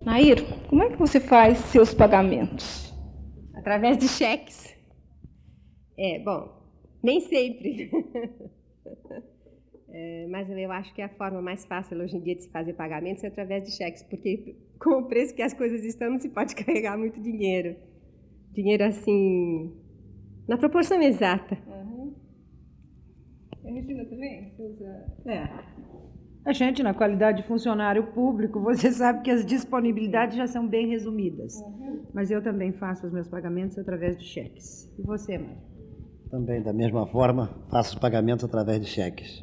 Nair, como é que você faz seus pagamentos? Através de cheques. Bom, nem sempre. Mas eu acho que a forma mais fácil hoje em dia de se fazer pagamentos é através de cheques, porque com o preço que as coisas estão, não se pode carregar muito dinheiro. Dinheiro assim, na proporção exata. Uhum. A Regina também? Você usa... A gente, na qualidade de funcionário público, você sabe que as disponibilidades já são bem resumidas. Uhum. Mas eu também faço os meus pagamentos através de cheques. E você, Mário? Também, da mesma forma, faço os pagamentos através de cheques.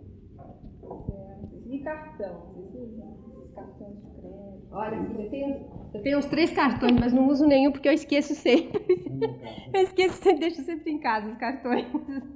E cartão? Você usa esses cartões de crédito? Olha, eu tenho uns 3 cartões, mas não uso nenhum porque eu esqueço sempre. Eu esqueço sempre, deixo sempre em casa os cartões.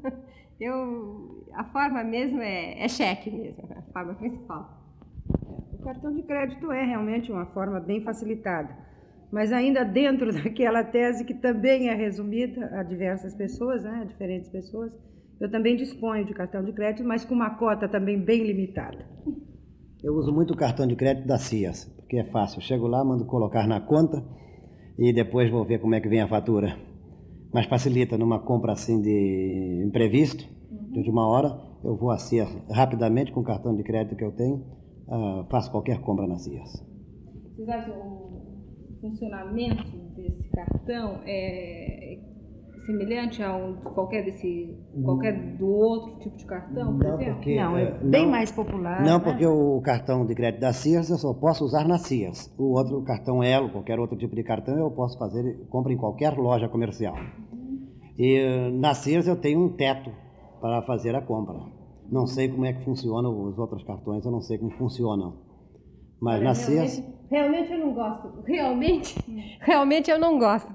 A forma mesmo é cheque mesmo, a forma principal. O cartão de crédito é realmente uma forma bem facilitada, mas ainda dentro daquela tese que também é resumida a diversas pessoas, a diferentes pessoas, eu também disponho de cartão de crédito, mas com uma cota também bem limitada. Eu uso muito o cartão de crédito da Cias, porque é fácil. Eu chego lá, mando colocar na conta e depois vou ver como é que vem a fatura. Mas facilita numa compra assim de imprevisto, de última hora, eu vou a Cias rapidamente com o cartão de crédito que eu tenho, faço qualquer compra na Cias. Vocês acham o funcionamento desse cartão é semelhante a qualquer do outro tipo de cartão, por exemplo? Porque, não, é bem mais popular. Não, porque o cartão de crédito da Cias eu só posso usar na Cias. O outro cartão Elo, qualquer outro tipo de cartão, eu posso fazer compra em qualquer loja comercial. E na Cias eu tenho um teto para fazer a compra. Não sei como é que funcionam os outros cartões, eu não sei como funcionam. Mas na Cias... Realmente eu não gosto. Realmente eu não gosto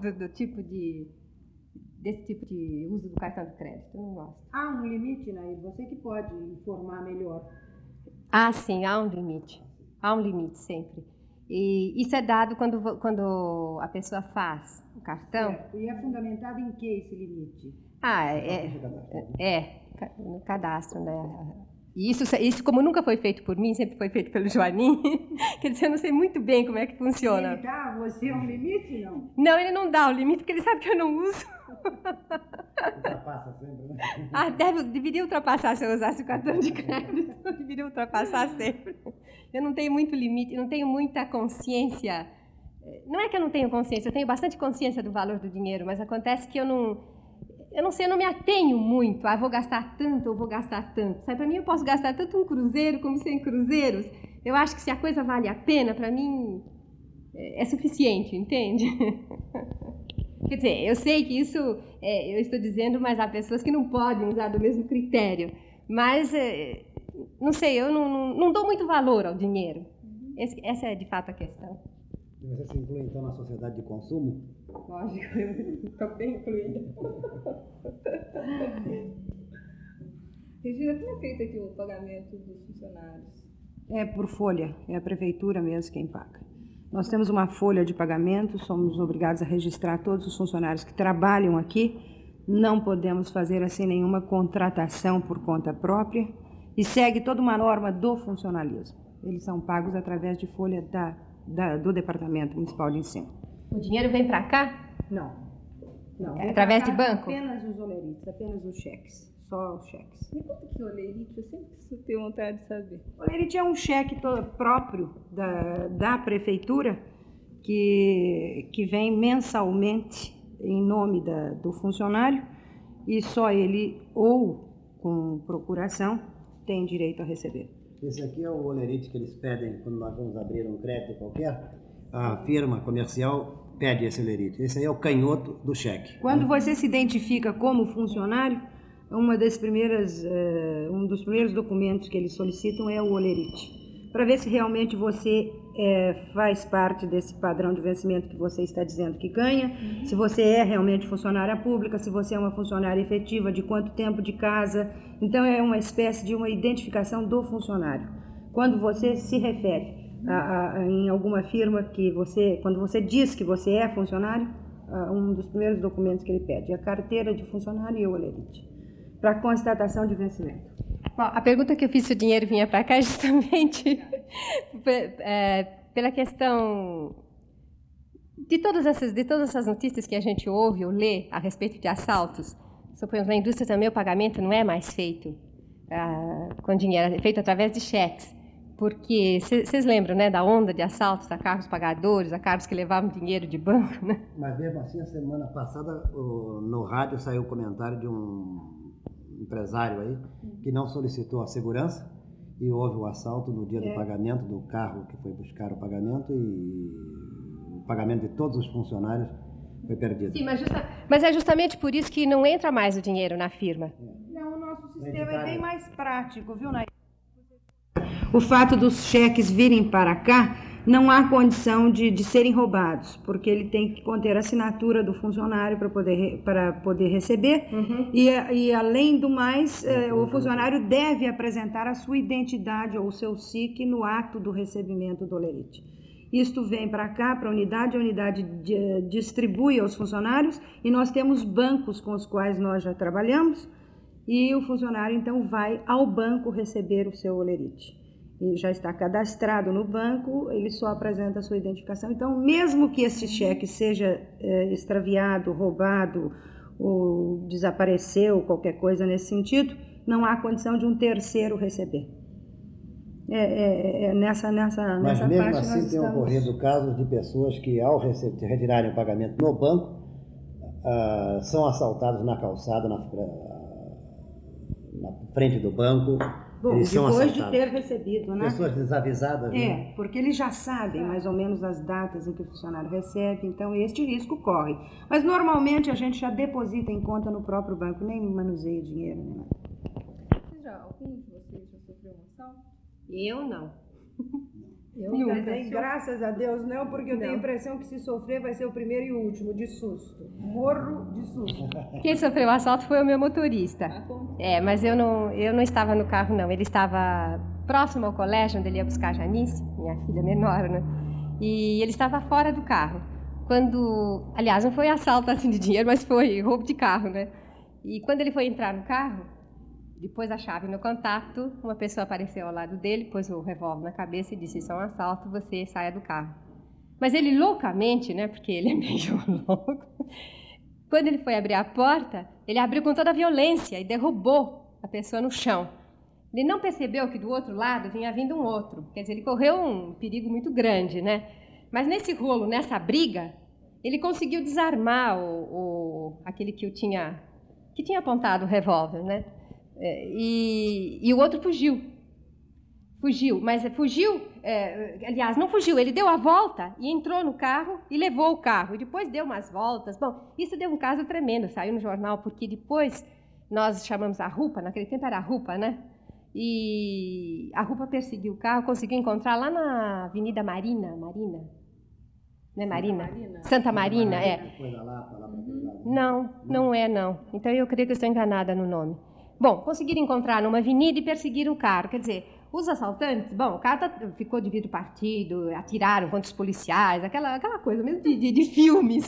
desse tipo de uso do cartão de crédito. Eu não gosto. Há um limite, Nair, você que pode informar melhor. Sim, há um limite. Há um limite sempre. E isso é dado quando a pessoa faz o cartão. Certo. E é fundamentado em que esse limite? No cadastro, né? E isso, como nunca foi feito por mim, sempre foi feito pelo Joanim, quer dizer, eu não sei muito bem como é que funciona. Ele dá a você um limite, não? Não, ele não dá o limite, porque ele sabe que eu não uso. Ultrapassa sempre, né? Deveria ultrapassar se eu usasse o cartão de crédito. Deveria ultrapassar sempre. Eu não tenho muito limite, não tenho muita consciência. Não é que eu não tenho consciência, eu tenho bastante consciência do valor do dinheiro, mas acontece que eu não sei, eu não me atenho muito. Vou gastar tanto ou vou gastar tanto. Sabe, para mim eu posso gastar tanto um cruzeiro como 100 cruzeiros. Eu acho que se a coisa vale a pena, para mim é suficiente, entende? Quer dizer, eu sei que isso eu estou dizendo, mas há pessoas que não podem usar do mesmo critério. Mas, não sei, eu não dou muito valor ao dinheiro. Essa é de fato a questão. E você se inclui então na sociedade de consumo? Lógico, eu estou bem incluída. Regina, como é feito aqui o pagamento dos funcionários? É por folha, é a prefeitura mesmo quem paga. Nós temos uma folha de pagamento, somos obrigados a registrar todos os funcionários que trabalham aqui, não podemos fazer assim nenhuma contratação por conta própria e segue toda uma norma do funcionalismo. Eles são pagos através de folha do Departamento Municipal de Ensino. O dinheiro vem para cá? Não. É através de banco? Apenas os olerites, apenas os cheques. Só os cheques. Me conta que olerite, eu sempre tenho vontade de saber. Olerite é um cheque próprio da prefeitura que vem mensalmente em nome do funcionário e só ele ou com procuração tem direito a receber. Esse aqui é o olerite que eles pedem quando nós vamos abrir um crédito qualquer. A firma comercial pede esse olerite. Esse aí é o canhoto do cheque. Quando você se identifica como funcionário, um dos primeiros documentos que eles solicitam é o olerite, para ver se realmente você faz parte desse padrão de vencimento que você está dizendo que ganha, se você é realmente funcionária pública, se você é uma funcionária efetiva, de quanto tempo de casa. Então é uma espécie de uma identificação do funcionário. Quando você se refere em alguma firma quando você diz que você é funcionário, um dos primeiros documentos que ele pede é a carteira de funcionário e o olerite, para constatação de vencimento. Bom, a pergunta que eu fiz se o dinheiro vinha para cá é justamente pela questão de todas essas notícias que a gente ouve ou lê a respeito de assaltos. Suponho que na indústria também o pagamento não é mais feito com dinheiro, é feito através de cheques. Porque vocês lembram, né, da onda de assaltos a carros pagadores, a carros que levavam dinheiro de banco, né? Mas mesmo assim, a semana passada, no rádio saiu o comentário de um empresário aí que não solicitou a segurança e houve um assalto no dia do pagamento do carro que foi buscar o pagamento e o pagamento de todos os funcionários foi perdido. Sim, mas é justamente por isso que não entra mais o dinheiro na firma. Não, o nosso sistema é bem mais prático, viu, Nay? O fato dos cheques virem para cá, não há condição de serem roubados, porque ele tem que conter a assinatura do funcionário para poder receber, e além do mais, o funcionário deve apresentar a sua identidade ou o seu SIC no ato do recebimento do olerite. Isto vem para cá, para a unidade distribui aos funcionários, e nós temos bancos com os quais nós já trabalhamos, e o funcionário então vai ao banco receber o seu olerite. E já está cadastrado no banco, ele só apresenta a sua identificação. Então, mesmo que esse cheque seja extraviado, roubado, ou desapareceu, qualquer coisa nesse sentido, não há condição de um terceiro receber. Nessa Mas mesmo parte assim nós tem ocorrido casos de pessoas que, ao retirarem o pagamento no banco, são assaltados na calçada, na frente do banco. Bom, eles são depois assaltados. de ter recebido, né? Pessoas desavisadas, né? Porque eles já sabem mais ou menos as datas em que o funcionário recebe, então este risco corre. Mas normalmente a gente já deposita em conta no próprio banco, nem manuseia dinheiro, né? Algum de vocês já sofreu um assalto? Eu não. Eu também, graças a Deus, não, porque eu tenho a impressão que se sofrer vai ser o primeiro e o último, de susto. Morro de susto. Quem sofreu o assalto foi o meu motorista. Mas eu não estava no carro, não. Ele estava próximo ao colégio, onde ele ia buscar a Janice, minha filha menor, né? E ele estava fora do carro. Aliás, não foi assalto assim de dinheiro, mas foi roubo de carro, né? E quando ele foi entrar no carro, depois a chave no contato, uma pessoa apareceu ao lado dele, pôs o revólver na cabeça e disse: isso é um assalto, você saia do carro. Mas ele loucamente, né, porque ele é meio louco, quando ele foi abrir a porta, ele abriu com toda a violência e derrubou a pessoa no chão. Ele não percebeu que do outro lado vinha vindo um outro, quer dizer, ele correu um perigo muito grande, né? Mas nesse rolo, nessa briga, ele conseguiu desarmar aquele que tinha apontado o revólver, né? E o outro fugiu, mas aliás, não fugiu, ele deu a volta e entrou no carro e levou o carro, e depois deu umas voltas. Bom, isso deu um caso tremendo, saiu no jornal, porque depois nós chamamos a RUPA, naquele tempo era a RUPA, né? E a RUPA perseguiu o carro, conseguiu encontrar lá na Avenida Marina, né, Marina? Santa Marina, Não é, não. Então eu creio que eu estou enganada no nome. Bom, conseguiram encontrar numa avenida e perseguiram o carro. Quer dizer, os assaltantes, bom, o carro ficou de vidro partido, atiraram contra os policiais, aquela coisa mesmo de filmes.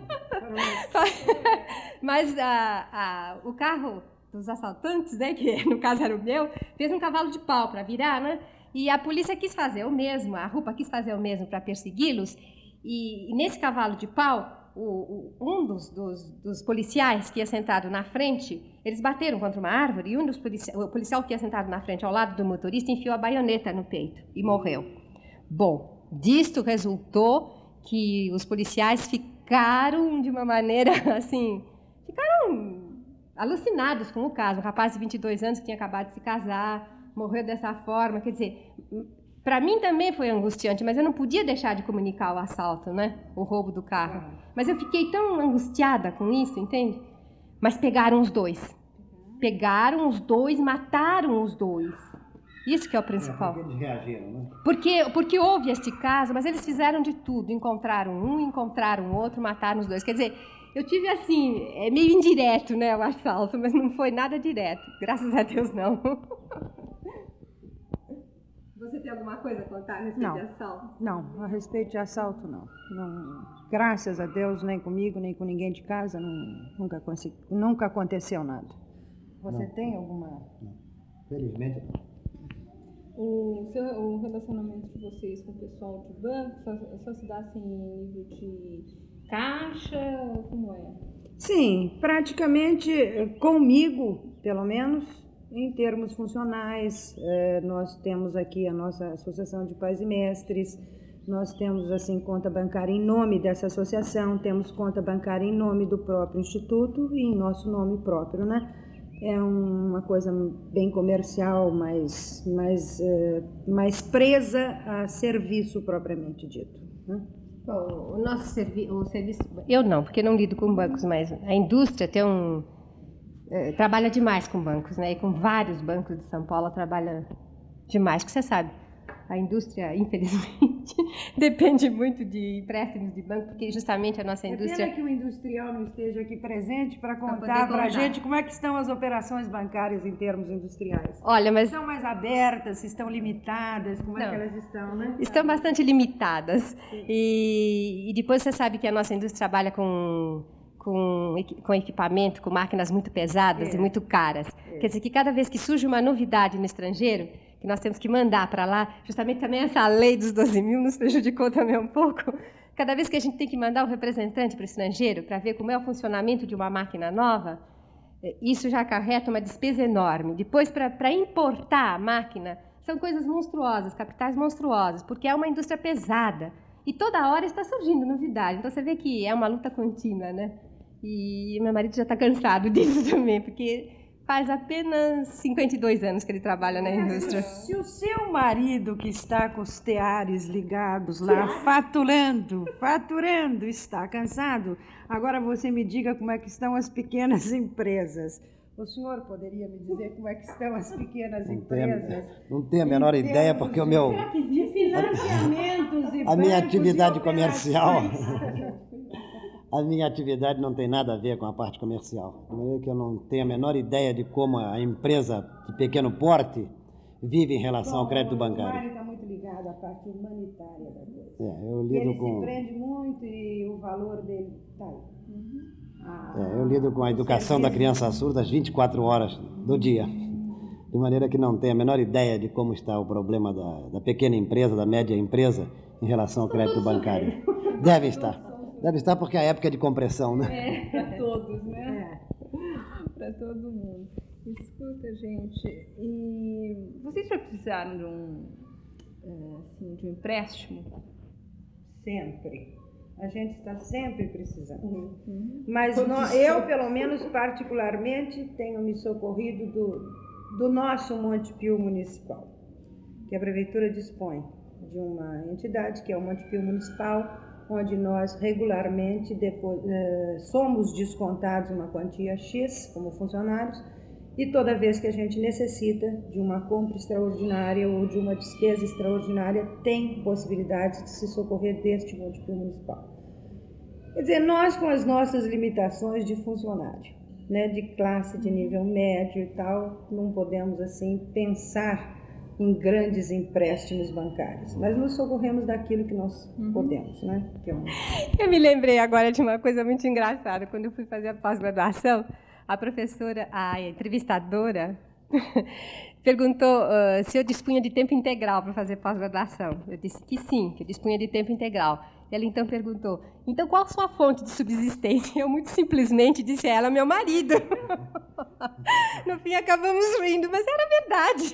Mas o carro dos assaltantes, né, que no caso era o meu, fez um cavalo de pau para virar, né? E a polícia quis fazer o mesmo, a RUPA quis fazer o mesmo para persegui-los. E nesse cavalo de pau, um dos policiais que ia sentado na frente, eles bateram contra uma árvore, e o policial que ia sentado na frente, ao lado do motorista, enfiou a baioneta no peito e morreu. Bom, disto resultou que os policiais ficaram de uma maneira assim, ficaram alucinados com o caso. Um rapaz de 22 anos que tinha acabado de se casar, morreu dessa forma, quer dizer... Para mim também foi angustiante, mas eu não podia deixar de comunicar o assalto, né? O roubo do carro. Mas eu fiquei tão angustiada com isso, entende? Mas pegaram os dois. Pegaram os dois, mataram os dois. Isso que é o principal. Porque eles reagiram, né? Porque houve este caso, mas eles fizeram de tudo. Encontraram um, encontraram outro, mataram os dois. Quer dizer, eu tive assim, meio indireto, né, o assalto, mas não foi nada direto. Graças a Deus, não. Você tem alguma coisa a contar a respeito de assalto? Não, a respeito de assalto, não. Graças a Deus, nem comigo, nem com ninguém de casa, nunca aconteceu nada. Você tem alguma... Felizmente não. O relacionamento de vocês com o pessoal de banco só se dá assim em nível de caixa ou como é? Sim, praticamente comigo, pelo menos, em termos funcionais, nós temos aqui a nossa Associação de Pais e Mestres, nós temos assim conta bancária em nome dessa associação, temos conta bancária em nome do próprio instituto e em nosso nome próprio, né? É uma coisa bem comercial, mais presa a serviço propriamente dito, né? Bom, o nosso serviço, eu não, porque não lido com bancos, mas a indústria trabalha demais com bancos, né? E com vários bancos de São Paulo trabalha demais, porque você sabe, a indústria, infelizmente, depende muito de empréstimos de banco, porque justamente a nossa indústria... É pena que o industrial não esteja aqui presente para contar para a gente como é que estão as operações bancárias em termos industriais. Olha, mas... Estão mais abertas, se estão limitadas, como é que elas estão, né? Estão bastante limitadas. E depois você sabe que a nossa indústria trabalha com equipamento, com máquinas muito pesadas e muito caras. Quer dizer que cada vez que surge uma novidade no estrangeiro, que nós temos que mandar para lá, justamente também essa lei dos 12 mil nos prejudicou também um pouco. Cada vez que a gente tem que mandar um representante para o estrangeiro para ver como é o funcionamento de uma máquina nova, isso já acarreta uma despesa enorme. Depois, para importar a máquina, são coisas monstruosas, capitais monstruosos, porque é uma indústria pesada. E toda hora está surgindo novidade. Então, você vê que é uma luta contínua, né? E meu marido já está cansado disso também, porque faz apenas 52 anos que ele trabalha na indústria. Se o seu marido, que está com os teares ligados lá, faturando, está cansado, agora você me diga como é que estão as pequenas empresas. O senhor poderia me dizer como é que estão as pequenas empresas? Não tenho a menor ideia, porque o meu... De financiamentos e a minha bancos atividade e comercial... operações. A minha atividade não tem nada a ver com a parte comercial. De maneira que eu não tenho a menor ideia de como a empresa de pequeno porte vive em relação ao crédito bancário. O Mário está muito ligado à parte humanitária da coisa. Eu lido ele com... se prende muito e o valor dele está aí. eu lido com a educação da criança surda às 24 horas do dia. De maneira que não tenho a menor ideia de como está o problema da pequena empresa, da média empresa, em relação ao crédito bancário. Deve estar. Deve estar porque é a época de compressão, né? Para todos, né? Para todo mundo. Escuta, gente, e vocês já precisaram de um empréstimo? Sempre. A gente está sempre precisando. Mas eu, pelo menos particularmente, tenho me socorrido do nosso Montepio Municipal, que a Prefeitura dispõe de uma entidade, que é o Montepio Municipal, onde nós regularmente somos descontados uma quantia X como funcionários e toda vez que a gente necessita de uma compra extraordinária ou de uma despesa extraordinária, tem possibilidade de se socorrer deste Montepio Municipal. Quer dizer, nós com as nossas limitações de funcionário, né, de classe de nível médio e tal, não podemos assim pensar em grandes empréstimos bancários, mas nos socorremos daquilo que nós podemos, né? Eu me lembrei agora de uma coisa muito engraçada. Quando eu fui fazer a pós-graduação, a professora, a entrevistadora, perguntou se eu dispunha de tempo integral para fazer pós-graduação. Eu disse que sim, que eu dispunha de tempo integral. Ela então perguntou, então qual a sua fonte de subsistência? Eu muito simplesmente disse a ela, meu marido. No fim acabamos rindo, mas era verdade.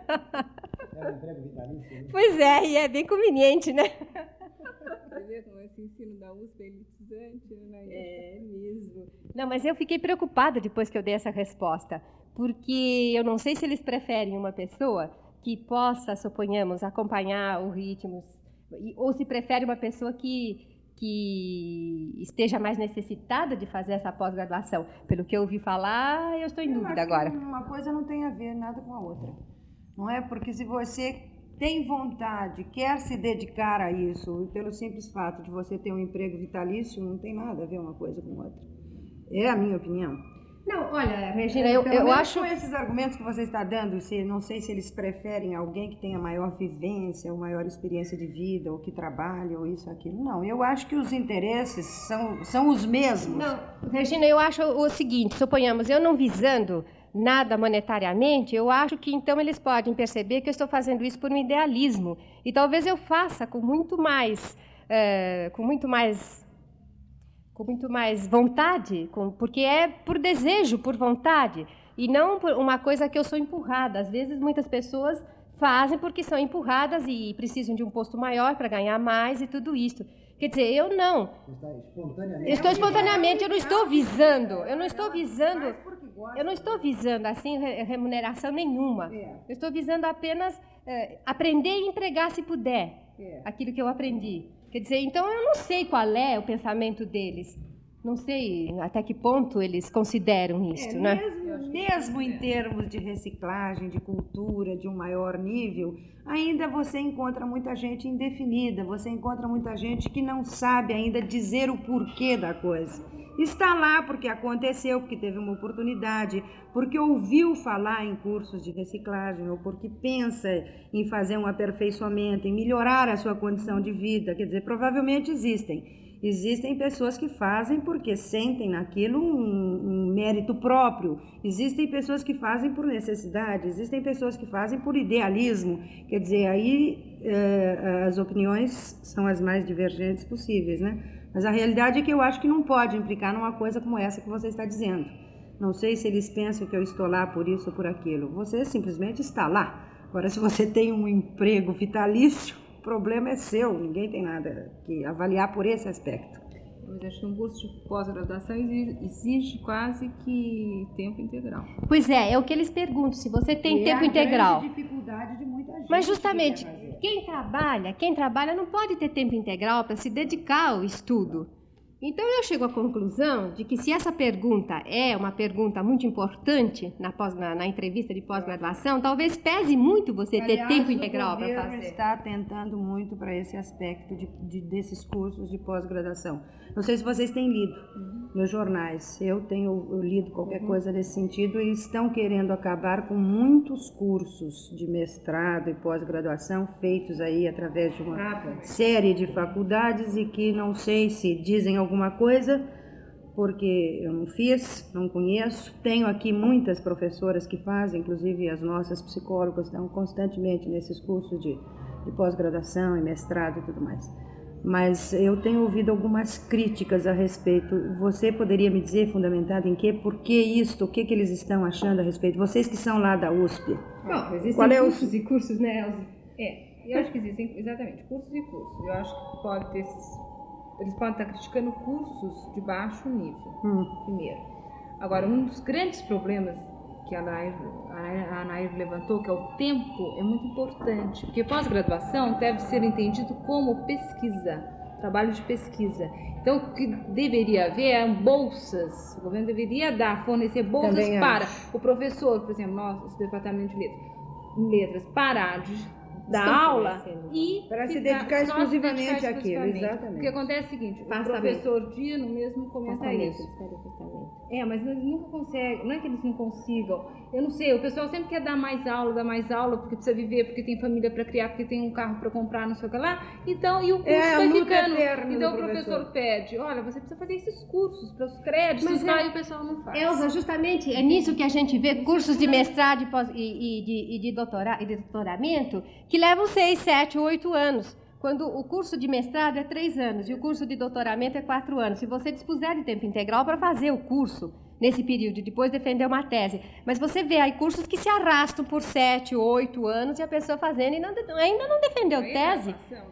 É um emprego vitalício, né? Pois é, e é bem conveniente, né? Você vê como esse ensino da USP é elitizante, né? É mesmo. Não, mas eu fiquei preocupada depois que eu dei essa resposta, porque eu não sei se eles preferem uma pessoa que possa, suponhamos, acompanhar o ritmo, ou se prefere uma pessoa que esteja mais necessitada de fazer essa pós-graduação. Pelo que eu ouvi falar, eu estou em dúvida agora. Uma coisa não tem a ver nada com a outra. Não é? Porque se você tem vontade, quer se dedicar a isso, pelo simples fato de você ter um emprego vitalício, não tem nada a ver uma coisa com outra. É a minha opinião. Não, olha, Regina, eu acho... Com esses argumentos que você está dando, não sei se eles preferem alguém que tenha maior vivência, ou maior experiência de vida, ou que trabalhe, ou isso, aquilo. Não, eu acho que os interesses são os mesmos. Não, Regina, eu acho o seguinte, suponhamos, eu não visando nada monetariamente, eu acho que então eles podem perceber que eu estou fazendo isso por um idealismo. E talvez eu faça com muito mais vontade, porque é por desejo, por vontade, e não por uma coisa que eu sou empurrada. Às vezes muitas pessoas fazem porque são empurradas e precisam de um posto maior para ganhar mais e tudo isso. Quer dizer, eu não. Estou espontaneamente, eu não estou visando assim remuneração nenhuma. Eu estou visando apenas aprender e entregar, se puder, aquilo que eu aprendi. Quer dizer, então eu não sei qual é o pensamento deles. Não sei até que ponto eles consideram isso, né? Mesmo em termos de reciclagem, de cultura, de um maior nível, ainda você encontra muita gente indefinida, você encontra muita gente que não sabe ainda dizer o porquê da coisa. Está lá porque aconteceu, porque teve uma oportunidade, porque ouviu falar em cursos de reciclagem, ou porque pensa em fazer um aperfeiçoamento, em melhorar a sua condição de vida. Quer dizer, provavelmente Existem pessoas que fazem porque sentem naquilo um mérito próprio. Existem pessoas que fazem por necessidade. Existem pessoas que fazem por idealismo. Quer dizer, aí as opiniões são as mais divergentes possíveis, né? Mas a realidade é que eu acho que não pode implicar numa coisa como essa que você está dizendo. Não sei se eles pensam que eu estou lá por isso ou por aquilo. Você simplesmente está lá. Agora, se você tem um emprego vitalício, o problema é seu, ninguém tem nada que avaliar por esse aspecto. Mas acho que um curso de pós-graduação exige quase que tempo integral. Pois é o que eles perguntam, se você tem tempo integral. É a dificuldade de muita gente. Mas justamente, quem trabalha não pode ter tempo integral para se dedicar ao estudo. Então eu chego à conclusão de que se essa pergunta é uma pergunta muito importante na entrevista de pós-graduação, talvez pese muito você ter tempo integral para fazer. O governo está atentando muito para esse aspecto desses cursos de pós-graduação. Não sei se vocês têm lido meus jornais. Eu tenho lido qualquer coisa nesse sentido e estão querendo acabar com muitos cursos de mestrado e pós-graduação feitos aí através de uma série de faculdades e que não sei se dizem alguma coisa, porque eu não fiz, não conheço. Tenho aqui muitas professoras que fazem, inclusive as nossas psicólogas estão constantemente nesses cursos de pós-graduação e mestrado e tudo mais. Mas eu tenho ouvido algumas críticas a respeito. Você poderia me dizer, fundamentado em quê? Por que isto? O que eles estão achando a respeito? Vocês que são lá da USP. Bom, existem cursos e cursos, né, Elza? Eu acho que existem, exatamente, cursos e cursos. Eu acho que pode ter eles podem estar criticando cursos de baixo nível, primeiro. Agora, um dos grandes problemas que a Nair levantou, que é o tempo, é muito importante, porque pós-graduação deve ser entendido como pesquisa, trabalho de pesquisa. Então, o que deveria haver é bolsas, o governo deveria fornecer bolsas para o professor, por exemplo, nosso departamento de letras, parar da aula e para se dedicar exclusivamente àquilo, exatamente. O que acontece é o seguinte, o professor Dino mesmo comenta isso. Mas eles nunca conseguem, não é que eles não consigam, eu não sei, o pessoal sempre quer dar mais aula, porque precisa viver, porque tem família para criar, porque tem um carro para comprar, não sei o que lá, então, e o curso vai ficando, então o professor pede, olha, você precisa fazer esses cursos para os créditos, e o pessoal não faz. Elza, justamente é nisso que a gente vê cursos de mestrado e de doutoramento que levam 6, 7, 8 anos. Quando o curso de mestrado é 3 anos e o curso de doutoramento é 4 anos. Se você dispuser de tempo integral para fazer o curso nesse período e depois defender uma tese. Mas você vê aí cursos que se arrastam por 7, 8 anos e a pessoa fazendo e ainda não defendeu tese.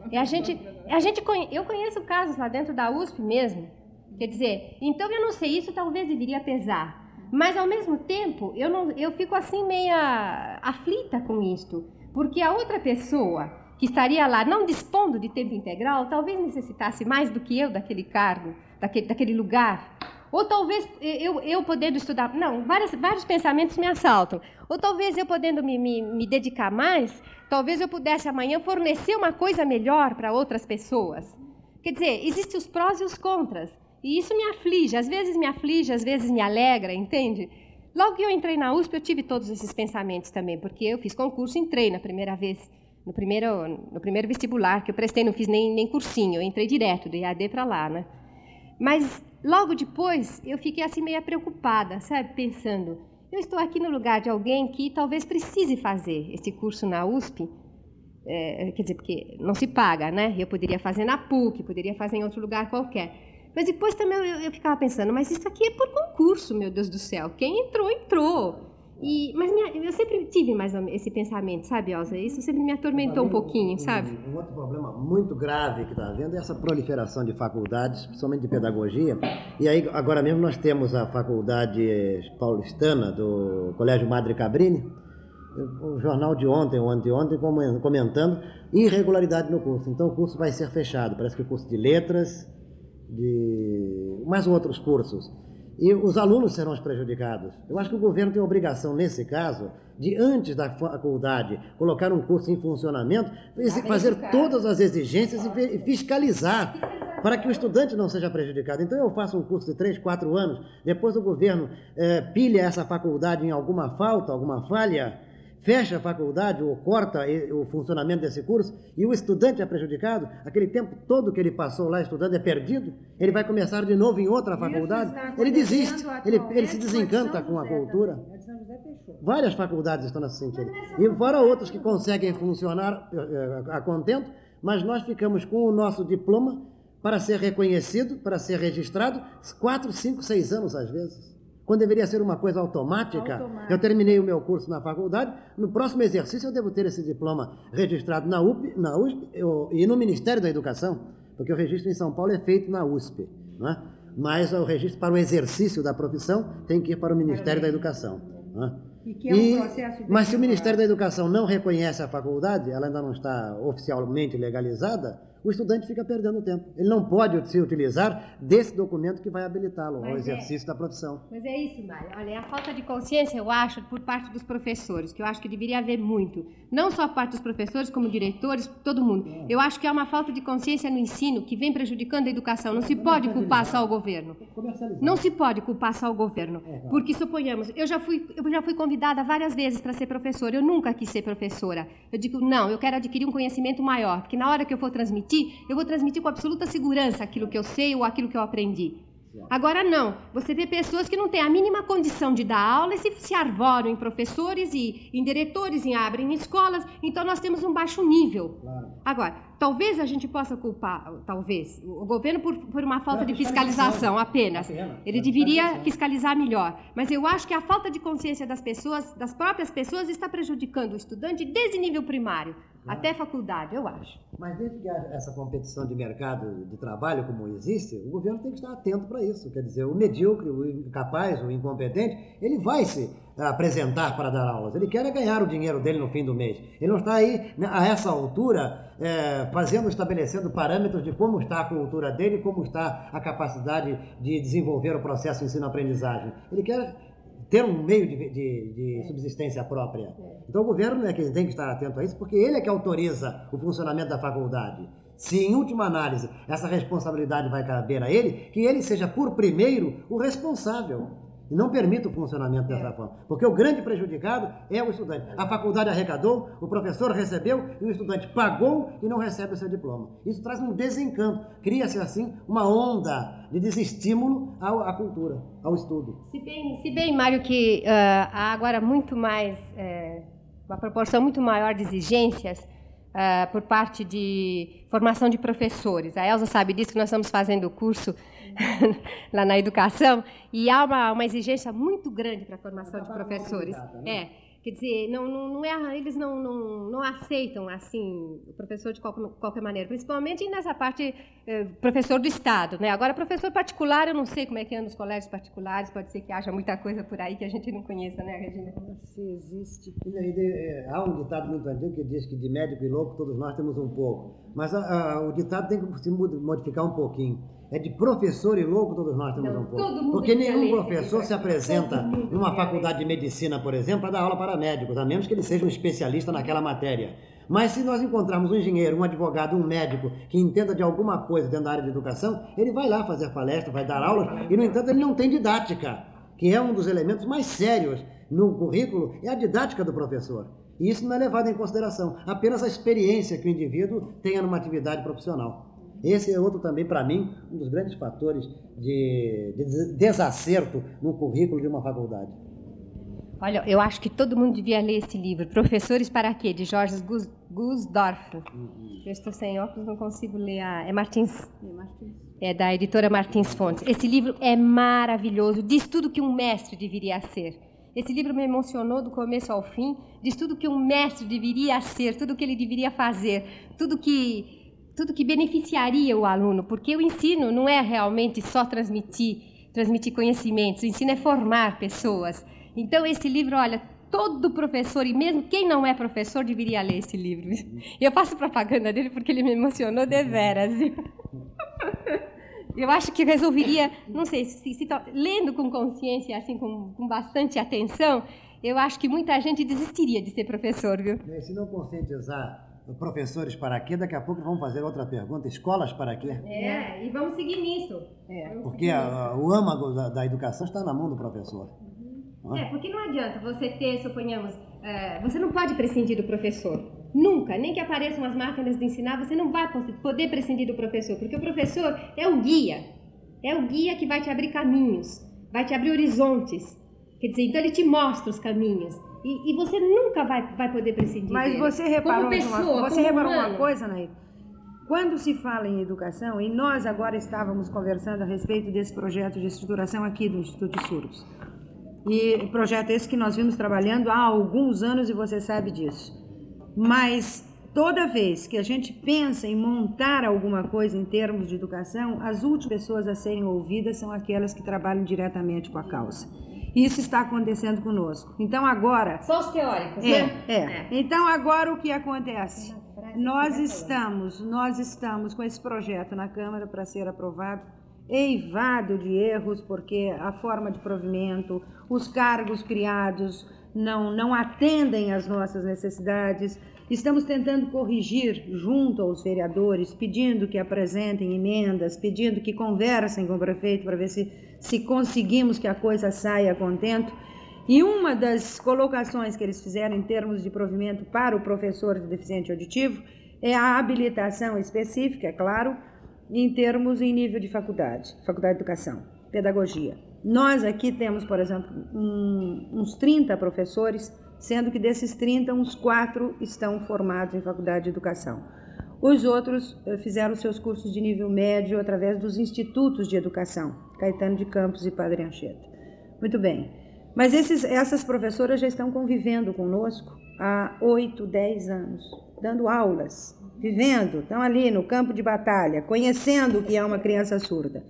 Eu conheço casos lá dentro da USP mesmo. Quer dizer, então eu não sei, isso talvez deveria pesar. Mas ao mesmo tempo, eu fico assim meia aflita com isto. Porque a outra pessoa que estaria lá não dispondo de tempo integral, talvez necessitasse mais do que eu daquele cargo, daquele lugar. Ou talvez eu podendo estudar... Não, vários pensamentos me assaltam. Ou talvez eu podendo me dedicar mais, talvez eu pudesse amanhã fornecer uma coisa melhor para outras pessoas. Quer dizer, existem os prós e os contras. E isso me aflige, às vezes me alegra, entende? Logo que eu entrei na USP, eu tive todos esses pensamentos também, porque eu fiz concurso, entrei na primeira vez, no primeiro vestibular, que eu prestei, não fiz nem cursinho, eu entrei direto, do EAD para lá, né? Mas logo depois, eu fiquei assim meio preocupada, sabe, pensando, Eu estou aqui no lugar de alguém que talvez precise fazer esse curso na USP, quer dizer, porque não se paga, né? Eu poderia fazer na PUC, poderia fazer em outro lugar qualquer. Mas depois também eu ficava pensando, mas isso aqui é por concurso, meu Deus do céu. Quem entrou, entrou. Mas eu sempre tive mais esse pensamento, sabe, Elza? Isso sempre me atormentou um pouquinho, sabe? Um outro problema muito grave que está havendo é essa proliferação de faculdades, principalmente de pedagogia. E aí, agora mesmo, nós temos a faculdade paulistana do Colégio Madre Cabrini, o jornal de ontem ou anteontem comentando irregularidade no curso. Então o curso vai ser fechado, parece que o curso de letras, de mais outros cursos. E os alunos serão os prejudicados. Eu acho que o governo tem a obrigação, nesse caso, de antes da faculdade colocar um curso em funcionamento, fazer todas as exigências e fiscalizar para que o estudante não seja prejudicado. Então eu faço um curso de 3, 4 anos, depois o governo pilha essa faculdade em alguma falta, alguma falha, fecha a faculdade ou corta o funcionamento desse curso e o estudante é prejudicado, aquele tempo todo que ele passou lá estudando é perdido, ele vai começar de novo em outra faculdade, ele desiste, ele se desencanta com a cultura. Várias faculdades estão nesse sentido. E fora outras que conseguem funcionar a contento, mas nós ficamos com o nosso diploma para ser reconhecido, para ser registrado, 4, 5, 6 anos às vezes. Quando deveria ser uma coisa automática. Eu terminei o meu curso na faculdade, no próximo exercício eu devo ter esse diploma registrado na USP e no Ministério da Educação, porque o registro em São Paulo é feito na USP, não é? Mas o registro para o exercício da profissão tem que ir para o Ministério da Educação. Não é? E que é um processo mas se o Ministério da Educação não reconhece a faculdade, ela ainda não está oficialmente legalizada, o estudante fica perdendo tempo. Ele não pode se utilizar desse documento que vai habilitá-lo ao exercício da profissão. Mas é isso, Mário. Olha, é a falta de consciência, eu acho, por parte dos professores, que eu acho que deveria haver muito. Não só por parte dos professores, como diretores, todo mundo. Eu acho que é uma falta de consciência no ensino que vem prejudicando a educação. Não se pode culpar só o governo. Não se pode culpar só o governo. Porque, suponhamos, eu já fui convidada várias vezes para ser professora. Eu nunca quis ser professora. Eu digo, não, eu quero adquirir um conhecimento maior. Porque na hora que eu for transmitir, eu vou transmitir com absoluta segurança aquilo que eu sei ou aquilo que eu aprendi. Agora não, você vê pessoas que não têm a mínima condição de dar aula e se arvoram em professores e em diretores e abrem escolas, então nós temos um baixo nível. Agora, talvez a gente possa culpar, o governo por uma falta de fiscalização apenas. Ele deveria fiscalizar melhor, mas eu acho que a falta de consciência das pessoas, das próprias pessoas, está prejudicando o estudante desde nível primário até faculdade, eu acho. Mas desde que essa competição de mercado de trabalho como existe, o governo tem que estar atento para isso. Quer dizer, o medíocre, o incapaz, o incompetente, ele vai se apresentar para dar aulas. Ele quer ganhar o dinheiro dele no fim do mês. Ele não está aí, a essa altura, estabelecendo parâmetros de como está a cultura dele, como está a capacidade de desenvolver o processo de ensino-aprendizagem. Ele quer ter um meio de subsistência própria. Então o governo é que tem que estar atento a isso, porque ele é que autoriza o funcionamento da faculdade. Se, em última análise, essa responsabilidade vai caber a ele, que ele seja, por primeiro, o responsável. E não permita o funcionamento dessa forma. Porque o grande prejudicado é o estudante. A faculdade arrecadou, o professor recebeu e o estudante pagou e não recebe o seu diploma. Isso traz um desencanto. Cria-se, assim, uma onda de desestímulo à cultura, ao estudo. Se bem, Mário, que há agora muito mais, uma proporção muito maior de exigências por parte de formação de professores. A Elza sabe disso, que nós estamos fazendo o curso lá na educação, e há uma exigência muito grande para a formação de professores. Quer dizer, eles não aceitam assim o professor de qualquer maneira, principalmente nessa parte professor do Estado, né? Agora, professor particular, eu não sei como é que é nos colégios particulares, pode ser que haja muita coisa por aí que a gente não conheça, né, Regina? Se existe. Há um ditado muito antigo que diz que de médico e louco todos nós temos um pouco, mas o ditado tem que se modificar um pouquinho. É de professor e louco todos nós temos um pouco. Porque nenhum professor se apresenta numa faculdade de medicina, por exemplo, para dar aula para médicos, a menos que ele seja um especialista naquela matéria. Mas se nós encontrarmos um engenheiro, um advogado, um médico que entenda de alguma coisa dentro da área de educação, ele vai lá fazer palestra, vai dar aulas, e, no entanto, ele não tem didática, que é um dos elementos mais sérios no currículo, é a didática do professor. E isso não é levado em consideração, apenas a experiência que o indivíduo tenha numa atividade profissional. Esse é outro também, para mim, um dos grandes fatores de desacerto no currículo de uma faculdade. Olha, eu acho que todo mundo devia ler esse livro, Professores para Quê, de Georges Gusdorff. Eu estou sem óculos, não consigo ler. É Martins. É da editora Martins Fontes. Esse livro é maravilhoso, diz tudo que um mestre deveria ser. Esse livro me emocionou do começo ao fim, diz tudo que um mestre deveria ser, tudo que ele deveria fazer, tudo que beneficiaria o aluno, porque o ensino não é realmente só transmitir conhecimentos, o ensino é formar pessoas. Então, esse livro, olha, todo professor, e mesmo quem não é professor, deveria ler esse livro. E eu faço propaganda dele porque ele me emocionou deveras. Eu acho que resolveria, não sei, lendo com consciência, assim, com bastante atenção, eu acho que muita gente desistiria de ser professor, viu? Se não conscientizar professores para quê, daqui a pouco vamos fazer outra pergunta, escolas para quê? E vamos seguir nisso. Porque o âmago da educação está na mão do professor. Porque não adianta você ter, suponhamos, você não pode prescindir do professor. Nunca, nem que apareçam as máquinas de ensinar, você não vai poder prescindir do professor, porque o professor é o guia que vai te abrir caminhos, vai te abrir horizontes. Quer dizer, então ele te mostra os caminhos. E você nunca vai poder prescindir Mas dele. você reparou, uma coisa, Nair? Quando se fala em educação, e nós agora estávamos conversando a respeito desse projeto de estruturação aqui do Instituto de Surdos, e projeto esse que nós vimos trabalhando há alguns anos e você sabe disso. Mas toda vez que a gente pensa em montar alguma coisa em termos de educação, as últimas pessoas a serem ouvidas são aquelas que trabalham diretamente com a causa. Isso está acontecendo conosco. Então agora... Só os teóricos, né? Então agora o que acontece? Nós estamos com esse projeto na Câmara para ser aprovado, eivado de erros, porque a forma de provimento, os cargos criados não atendem às nossas necessidades. Estamos tentando corrigir junto aos vereadores, pedindo que apresentem emendas, pedindo que conversem com o prefeito para ver se conseguimos que a coisa saia a contento. E uma das colocações que eles fizeram em termos de provimento para o professor de deficiente auditivo é a habilitação específica, é claro, em nível de faculdade de educação, pedagogia. Nós aqui temos, por exemplo, uns 30 professores, sendo que desses 30, uns 4 estão formados em faculdade de educação. Os outros fizeram seus cursos de nível médio através dos institutos de educação, Caetano de Campos e Padre Anchieta. Muito bem. Mas essas professoras já estão convivendo conosco há 8, 10 anos, dando aulas, vivendo, estão ali no campo de batalha, conhecendo o que é uma criança surda.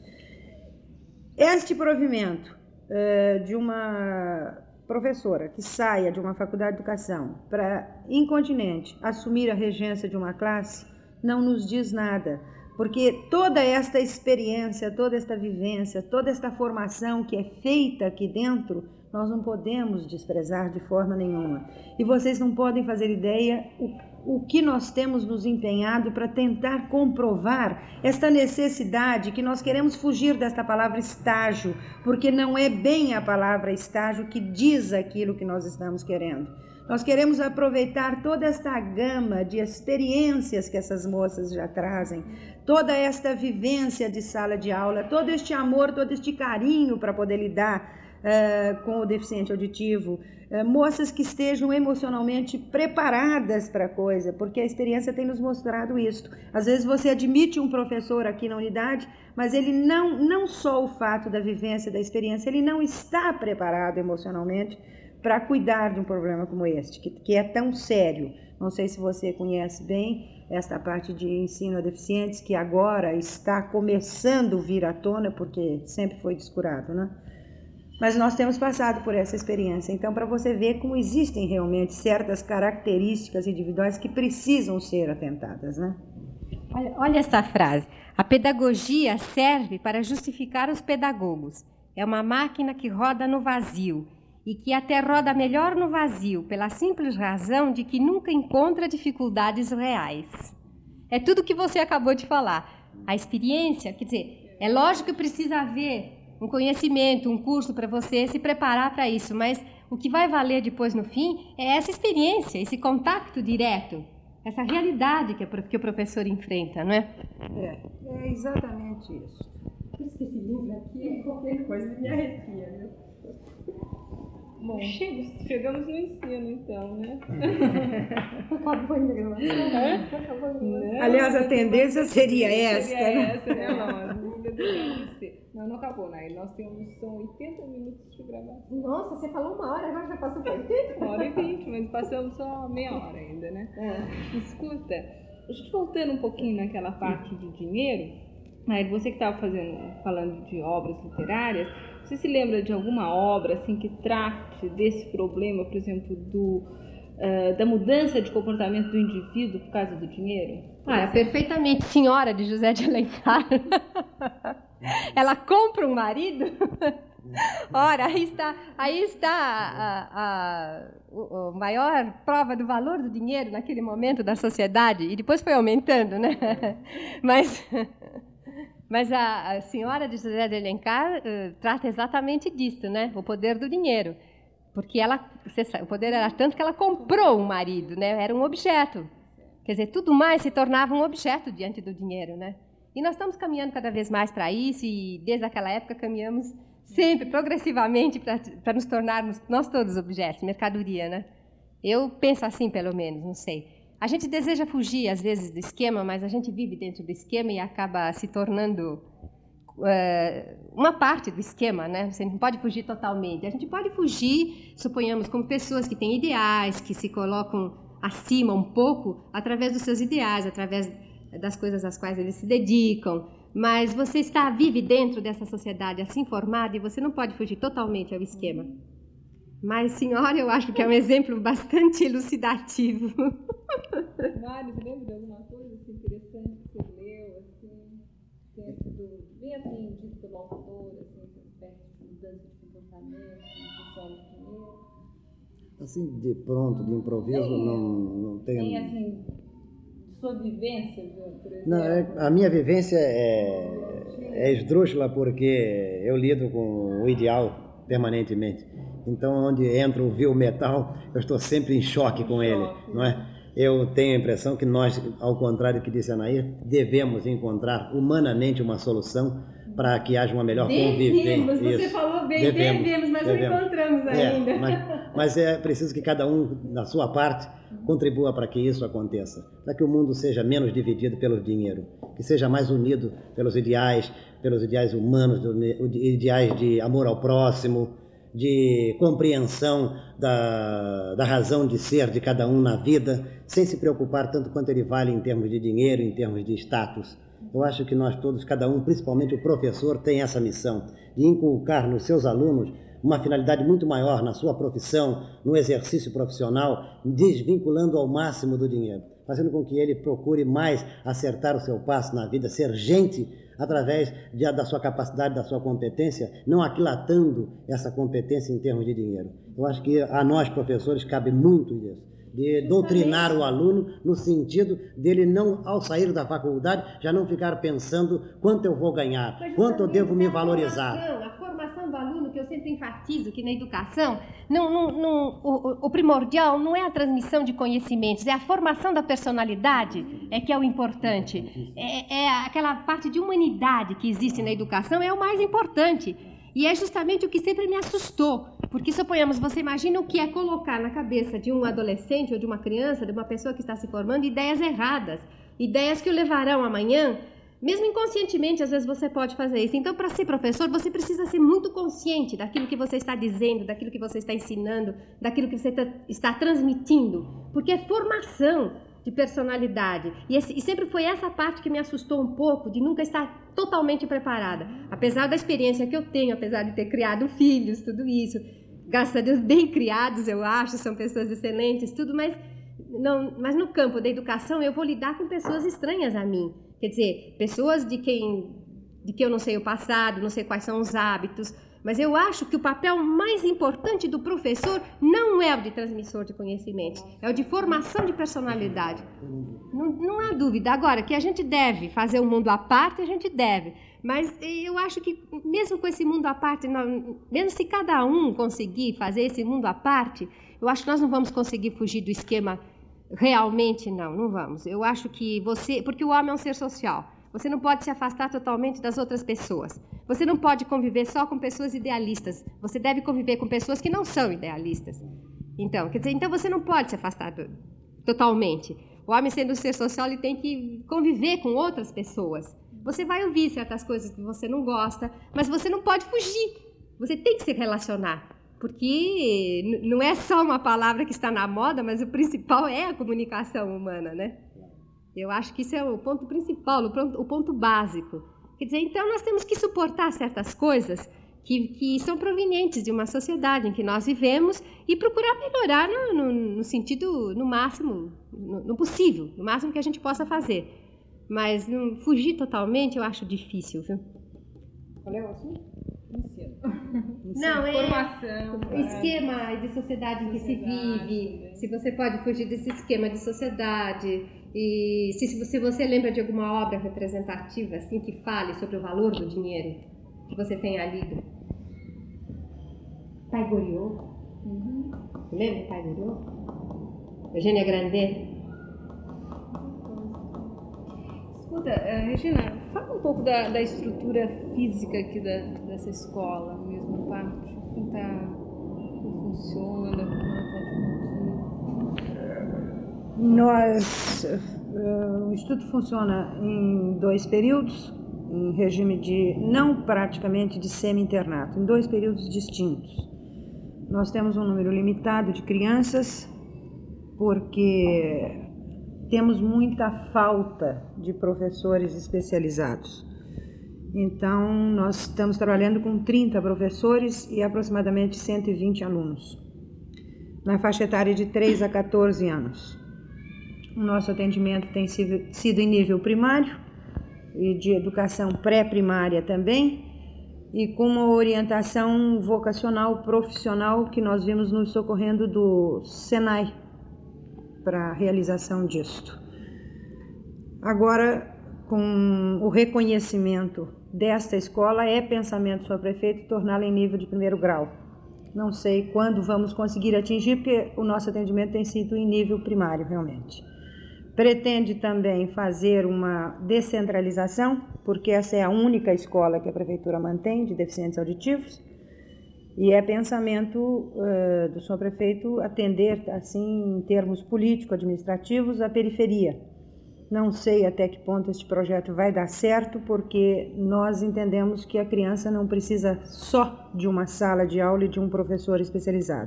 Este provimento de uma professora que saia de uma faculdade de educação para, incontinente, assumir a regência de uma classe, não nos diz nada, porque toda esta experiência, toda esta vivência, toda esta formação que é feita aqui dentro, nós não podemos desprezar de forma nenhuma. E vocês não podem fazer ideia o que nós temos nos empenhado para tentar comprovar esta necessidade, que nós queremos fugir desta palavra estágio, porque não é bem a palavra estágio que diz aquilo que nós estamos querendo. Nós queremos aproveitar toda esta gama de experiências que essas moças já trazem, toda esta vivência de sala de aula, todo este amor, todo este carinho para poder lidar com o deficiente auditivo, moças que estejam emocionalmente preparadas para a coisa, porque a experiência tem nos mostrado isso. Às vezes você admite um professor aqui na unidade, mas ele não só o fato da vivência, da experiência, ele não está preparado emocionalmente para cuidar de um problema como este, que é tão sério. Não sei se você conhece bem esta parte de ensino a deficientes, que agora está começando a vir à tona, porque sempre foi descurado, né? Mas nós temos passado por essa experiência. Então, para você ver como existem realmente certas características individuais que precisam ser atentadas, né? Olha essa frase. A pedagogia serve para justificar os pedagogos. É uma máquina que roda no vazio e que até roda melhor no vazio, pela simples razão de que nunca encontra dificuldades reais. É tudo o que você acabou de falar. A experiência, quer dizer, é lógico que precisa haver um conhecimento, um curso para você se preparar para isso, mas o que vai valer depois no fim é essa experiência, esse contato direto, essa realidade que o professor enfrenta, não é? É exatamente isso. Por isso que esse livro aqui é qualquer coisa, me arrepia, viu? Bom, chegamos no ensino, então, né? Acabou a gravação. Aliás, a tendência seria esta. Seria essa, né, Não, não acabou, né? São 80 minutos de gravação. Nossa, você falou 1 hora, agora já passou por 80? 1h20, mas passamos só meia hora ainda, né? Escuta, a gente voltando um pouquinho naquela parte de dinheiro, aí você que estava falando de obras literárias, você se lembra de alguma obra assim que trate desse problema, por exemplo, da mudança de comportamento do indivíduo por causa do dinheiro? Perfeitamente. Senhora de José de Alencar. Ela compra um marido. Ora, aí está a maior prova do valor do dinheiro naquele momento da sociedade, e depois foi aumentando, né? Mas a senhora de José de Alencar trata exatamente disso, né? O poder do dinheiro. Porque o poder era tanto que ela comprou um marido, né? Era um objeto. Quer dizer, tudo mais se tornava um objeto diante do dinheiro, né? E nós estamos caminhando cada vez mais para isso, e desde aquela época caminhamos sempre, progressivamente, para nos tornarmos nós todos objetos, mercadoria, né? Eu penso assim, pelo menos, não sei. A gente deseja fugir, às vezes, do esquema, mas a gente vive dentro do esquema e acaba se tornando uma parte do esquema, né? Você não pode fugir totalmente. A gente pode fugir, suponhamos, como pessoas que têm ideais, que se colocam acima um pouco através dos seus ideais, através das coisas às quais eles se dedicam. Mas você vive dentro dessa sociedade assim formada e você não pode fugir totalmente ao esquema. Mas, senhora, eu acho que é um exemplo bastante elucidativo. Mário, você lembra de alguma coisa assim, interessante que você leu, assim, tenha sido bem apreendido pelo autor, assim, esse aspecto de mudança de comportamento, de função do dinheiro? Assim, de pronto, de improviso, não tenho... Tem, assim, sua vivência, por exemplo? Não, a minha vivência é esdrúxula, porque eu lido com o ideal permanentemente. Então, onde entra o vil metal, eu estou sempre em choque com ele, não é? Eu tenho a impressão que nós, ao contrário do que disse a Anair, devemos encontrar humanamente uma solução para que haja uma melhor convivência. Você falou bem, devemos, mas não encontramos ainda. Mas é preciso que cada um, na sua parte, contribua para que isso aconteça, para que o mundo seja menos dividido pelo dinheiro, que seja mais unido pelos ideais humanos, ideais de amor ao próximo, de compreensão da razão de ser de cada um na vida, sem se preocupar tanto quanto ele vale em termos de dinheiro, em termos de status. Eu acho que nós todos, cada um, principalmente o professor, tem essa missão de inculcar nos seus alunos uma finalidade muito maior na sua profissão, no exercício profissional, desvinculando ao máximo do dinheiro, fazendo com que ele procure mais acertar o seu passo na vida, ser gente através da sua capacidade, da sua competência, não aquilatando essa competência em termos de dinheiro. Eu acho que a nós, professores, cabe muito isso, de doutrinar o aluno no sentido dele não, ao sair da faculdade, já não ficar pensando quanto eu vou ganhar, quanto eu devo me valorizar. A formação do aluno, que eu sempre enfatizo que na educação, o primordial não é a transmissão de conhecimentos, é a formação da personalidade, que é o importante. É aquela parte de humanidade que existe na educação, é o mais importante. E é justamente o que sempre me assustou, porque suponhamos, você imagina o que é colocar na cabeça de um adolescente ou de uma criança, de uma pessoa que está se formando, ideias erradas, ideias que o levarão amanhã, mesmo inconscientemente, às vezes você pode fazer isso. Então, para ser professor, você precisa ser muito consciente daquilo que você está dizendo, daquilo que você está ensinando, daquilo que você está transmitindo, porque é formação de personalidade. E sempre foi essa parte que me assustou um pouco, de nunca estar totalmente preparada. Apesar da experiência que eu tenho, apesar de ter criado filhos, tudo isso, graças a Deus, bem criados, eu acho, são pessoas excelentes, tudo, mas no campo da educação eu vou lidar com pessoas estranhas a mim. Quer dizer, pessoas de quem eu não sei o passado, não sei quais são os hábitos, mas eu acho que o papel mais importante do professor não é o de transmissor de conhecimentos, é o de formação de personalidade. Não há dúvida. Agora, que a gente deve fazer um mundo à parte, a gente deve. Mas eu acho que, mesmo com esse mundo à parte, mesmo se cada um conseguir fazer esse mundo à parte, eu acho que nós não vamos conseguir fugir do esquema realmente, não vamos. Eu acho que porque o homem é um ser social. Você não pode se afastar totalmente das outras pessoas. Você não pode conviver só com pessoas idealistas. Você deve conviver com pessoas que não são idealistas. Então, quer dizer, então você não pode se afastar totalmente. O homem, sendo um ser social, ele tem que conviver com outras pessoas. Você vai ouvir certas coisas que você não gosta, mas você não pode fugir. Você tem que se relacionar. Porque não é só uma palavra que está na moda, mas o principal é a comunicação humana, né? Eu acho que isso é o ponto principal, o ponto básico. Quer dizer, então nós temos que suportar certas coisas que são provenientes de uma sociedade em que nós vivemos e procurar melhorar no sentido, no máximo, no possível, no máximo que a gente possa fazer. Mas fugir totalmente eu acho difícil, viu? Qual é o assunto? Não, formação, o esquema de sociedade em que se vive, se você pode fugir desse esquema de sociedade, e se você lembra de alguma obra representativa assim que fale sobre o valor do dinheiro que você tenha lido. Pai Goriot. Lembra do Pai Goriot? Eugênia Grandet. Escuta, Regina, fala um pouco da estrutura física aqui dessa escola mesmo, parte. Como funciona, como O Instituto funciona em 2 períodos, em regime de, não praticamente de semi-internato, em 2 períodos distintos. Nós temos um número limitado de crianças, porque temos muita falta de professores especializados. Então, nós estamos trabalhando com 30 professores e aproximadamente 120 alunos, na faixa etária de 3 a 14 anos. O nosso atendimento tem sido em nível primário e de educação pré-primária também, e com uma orientação vocacional profissional que nós vimos nos socorrendo do Senai para a realização disto. Agora, com o reconhecimento desta escola, é pensamento, senhor prefeito, torná-la em nível de 1º grau. Não sei quando vamos conseguir atingir, porque o nosso atendimento tem sido em nível primário, realmente. Pretende também fazer uma descentralização, porque essa é a única escola que a prefeitura mantém de deficientes auditivos, e é pensamento do senhor prefeito atender, assim, em termos político-administrativos, a periferia. Não sei até que ponto este projeto vai dar certo, porque nós entendemos que a criança não precisa só de uma sala de aula e de um professor especializado.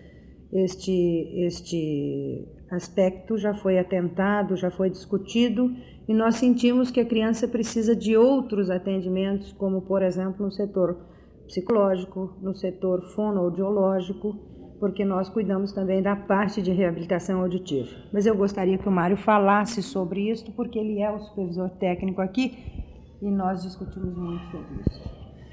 Este aspecto já foi atentado, já foi discutido, e nós sentimos que a criança precisa de outros atendimentos, como, por exemplo, no setor psicológico, no setor fonoaudiológico, porque nós cuidamos também da parte de reabilitação auditiva. Mas eu gostaria que o Mário falasse sobre isso, porque ele é o supervisor técnico aqui e nós discutimos muito sobre isso.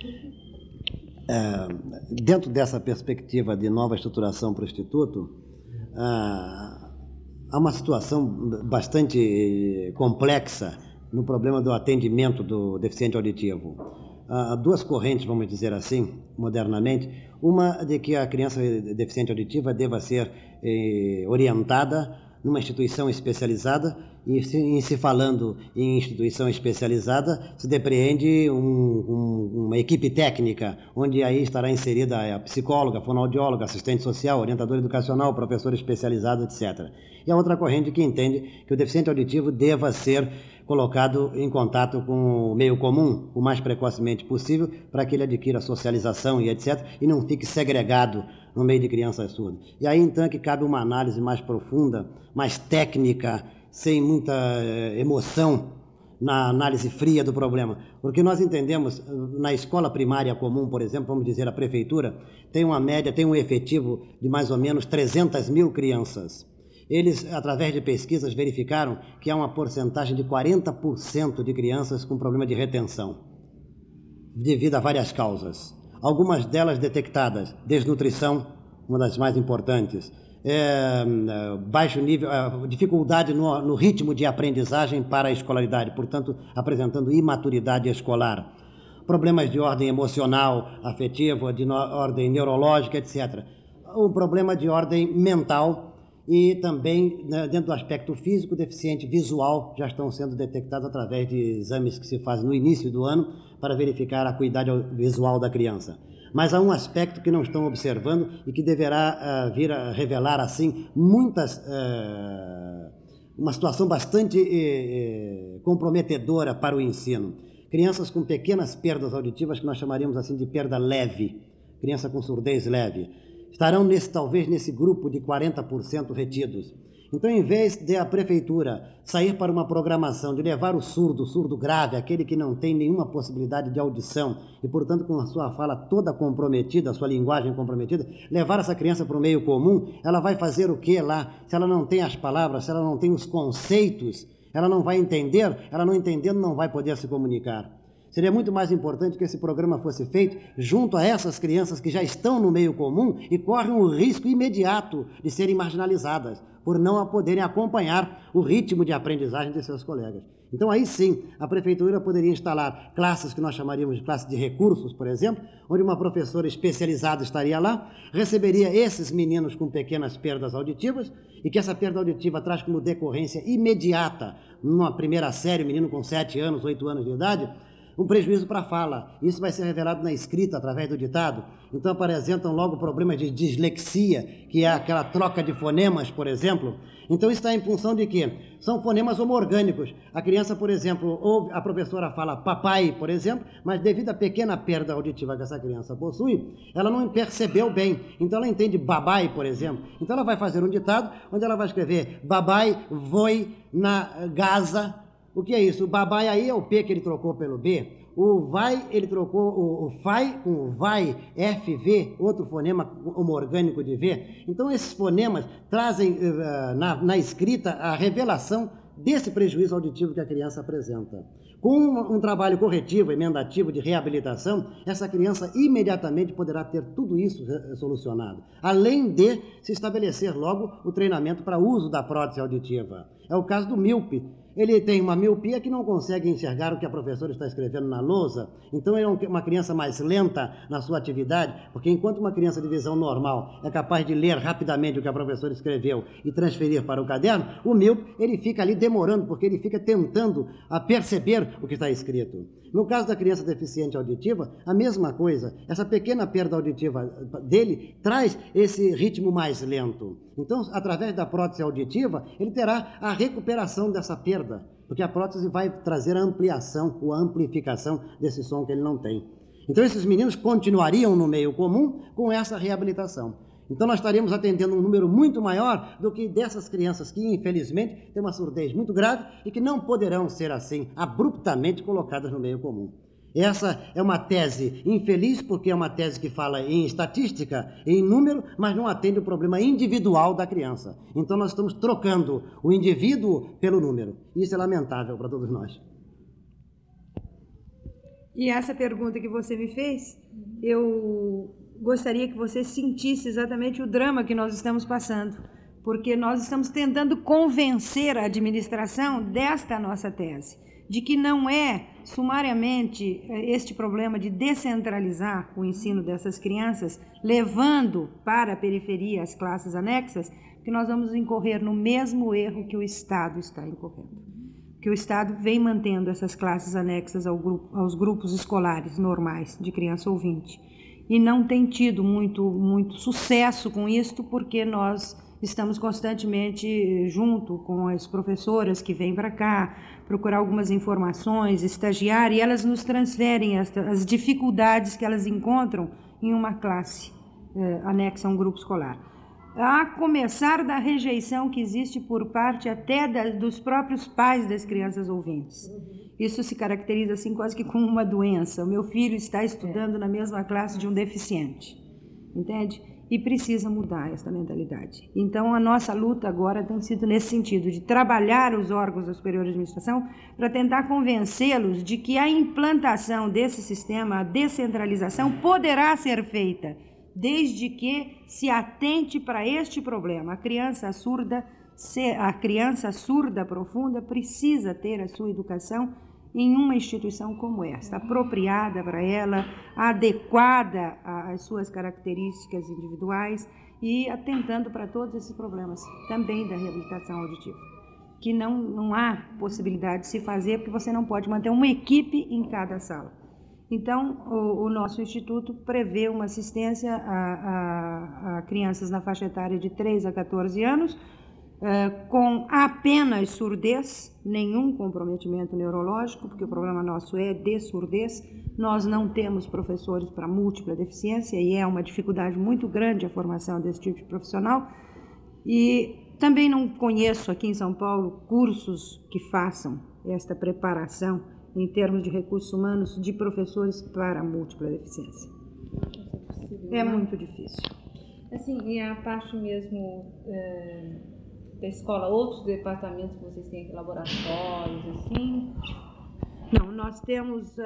Dentro dessa perspectiva de nova estruturação para o Instituto, há uma situação bastante complexa no problema do atendimento do deficiente auditivo. Há 2 correntes, vamos dizer assim, modernamente. Uma de que a criança deficiente auditiva deva ser orientada numa instituição especializada, e em se falando em instituição especializada, se depreende uma equipe técnica, onde aí estará inserida a psicóloga, fonoaudióloga, assistente social, orientador educacional, professor especializado, etc. E a outra corrente que entende que o deficiente auditivo deva ser colocado em contato com o meio comum o mais precocemente possível, para que ele adquira socialização e etc., e não fique segregado no meio de crianças surdas. E aí então é que cabe uma análise mais profunda, mais técnica, sem muita emoção na análise fria do problema. Porque nós entendemos, na escola primária comum, por exemplo, vamos dizer, a prefeitura tem uma média, tem um efetivo de mais ou menos 300 mil crianças. Eles, através de pesquisas, verificaram que há uma porcentagem de 40% de crianças com problema de retenção, devido a várias causas. Algumas delas detectadas: desnutrição, uma das mais importantes, baixo nível, dificuldade no ritmo de aprendizagem para a escolaridade, portanto, apresentando imaturidade escolar, problemas de ordem emocional, afetiva, de ordem neurológica, etc. Um problema de ordem mental, e também, né, dentro do aspecto físico, deficiente visual já estão sendo detectados através de exames que se fazem no início do ano para verificar a acuidade visual da criança. Mas há um aspecto que não estão observando e que deverá vir a revelar, assim, uma situação bastante comprometedora para o ensino. Crianças com pequenas perdas auditivas, que nós chamaríamos assim de perda leve, criança com surdez leve, estarão talvez nesse grupo de 40% retidos. Então, em vez de a prefeitura sair para uma programação de levar o surdo grave, aquele que não tem nenhuma possibilidade de audição e, portanto, com a sua fala toda comprometida, a sua linguagem comprometida, levar essa criança para o meio comum, ela vai fazer o que lá? Se ela não tem as palavras, se ela não tem os conceitos, ela não vai entender, ela não entendendo não vai poder se comunicar. Seria muito mais importante que esse programa fosse feito junto a essas crianças que já estão no meio comum e correm o risco imediato de serem marginalizadas, por não poderem acompanhar o ritmo de aprendizagem de seus colegas. Então aí sim, a prefeitura poderia instalar classes que nós chamaríamos de classes de recursos, por exemplo, onde uma professora especializada estaria lá, receberia esses meninos com pequenas perdas auditivas e que essa perda auditiva traz como decorrência imediata, numa primeira série, um menino com 7 anos, 8 anos de idade, um prejuízo para a fala. Isso vai ser revelado na escrita, através do ditado. Então apresentam logo problemas de dislexia, que é aquela troca de fonemas, por exemplo. Então isso está em função de quê? São fonemas homorgânicos. A criança, por exemplo, ou a professora fala papai, por exemplo, mas devido à pequena perda auditiva que essa criança possui, ela não percebeu bem. Então ela entende babai, por exemplo. Então ela vai fazer um ditado onde ela vai escrever babai voi na Gaza. O que é isso? O babai aí é o P que ele trocou pelo B. O vai, ele trocou o fai com o vai, FV, outro fonema homorgânico de V. Então esses fonemas trazem na escrita a revelação desse prejuízo auditivo que a criança apresenta. Com um trabalho corretivo, emendativo, de reabilitação, essa criança imediatamente poderá ter tudo isso solucionado, além de se estabelecer logo o treinamento para uso da prótese auditiva. É o caso do míope. Ele tem uma miopia que não consegue enxergar o que a professora está escrevendo na lousa, então ele é uma criança mais lenta na sua atividade, porque enquanto uma criança de visão normal é capaz de ler rapidamente o que a professora escreveu e transferir para o caderno, o míope, ele fica ali demorando, porque ele fica tentando perceber o que está escrito. No caso da criança deficiente auditiva, a mesma coisa. Essa pequena perda auditiva dele traz esse ritmo mais lento. Então, através da prótese auditiva, ele terá a recuperação dessa perda, porque a prótese vai trazer a ampliação ou a amplificação desse som que ele não tem. Então, esses meninos continuariam no meio comum com essa reabilitação. Então nós estaríamos atendendo um número muito maior do que dessas crianças que, infelizmente, têm uma surdez muito grave e que não poderão ser assim, abruptamente colocadas no meio comum. Essa é uma tese infeliz, porque é uma tese que fala em estatística, em número, mas não atende o problema individual da criança. Então nós estamos trocando o indivíduo pelo número. Isso é lamentável para todos nós. E essa pergunta que você me fez, eu gostaria que você sentisse exatamente o drama que nós estamos passando, porque nós estamos tentando convencer a administração desta nossa tese, de que não é sumariamente este problema de descentralizar o ensino dessas crianças, levando para a periferia as classes anexas, que nós vamos incorrer no mesmo erro que o Estado está incorrendo. Que o Estado vem mantendo essas classes anexas aos grupos escolares normais de criança ouvinte. E não tem tido muito sucesso com isto, porque nós estamos constantemente junto com as professoras que vêm para cá, procurar algumas informações, estagiar, e elas nos transferem as dificuldades que elas encontram em uma classe anexa a um grupo escolar. A começar da rejeição que existe por parte até dos próprios pais das crianças ouvintes. Isso se caracteriza assim quase que como uma doença. O meu filho está estudando na mesma classe de um deficiente, entende? E precisa mudar essa mentalidade. Então a nossa luta agora tem sido nesse sentido, de trabalhar os órgãos da superior administração para tentar convencê-los de que a implantação desse sistema, a descentralização, poderá ser feita, desde que se atente para este problema. A criança surda profunda precisa ter a sua educação em uma instituição como esta, apropriada para ela, adequada às suas características individuais e atentando para todos esses problemas, também da reabilitação auditiva, que não há possibilidade de se fazer, porque você não pode manter uma equipe em cada sala. Então, o nosso instituto prevê uma assistência a crianças na faixa etária de 3 a 14 anos, com apenas surdez, nenhum comprometimento neurológico, porque o problema nosso é de surdez. Nós não temos professores para múltipla deficiência e é uma dificuldade muito grande a formação desse tipo de profissional. E também não conheço aqui em São Paulo cursos que façam esta preparação em termos de recursos humanos de professores para múltipla deficiência. É muito difícil. Assim, e a parte mesmo da escola, outros departamentos que vocês têm aqui, laboratórios, assim? Não, nós temos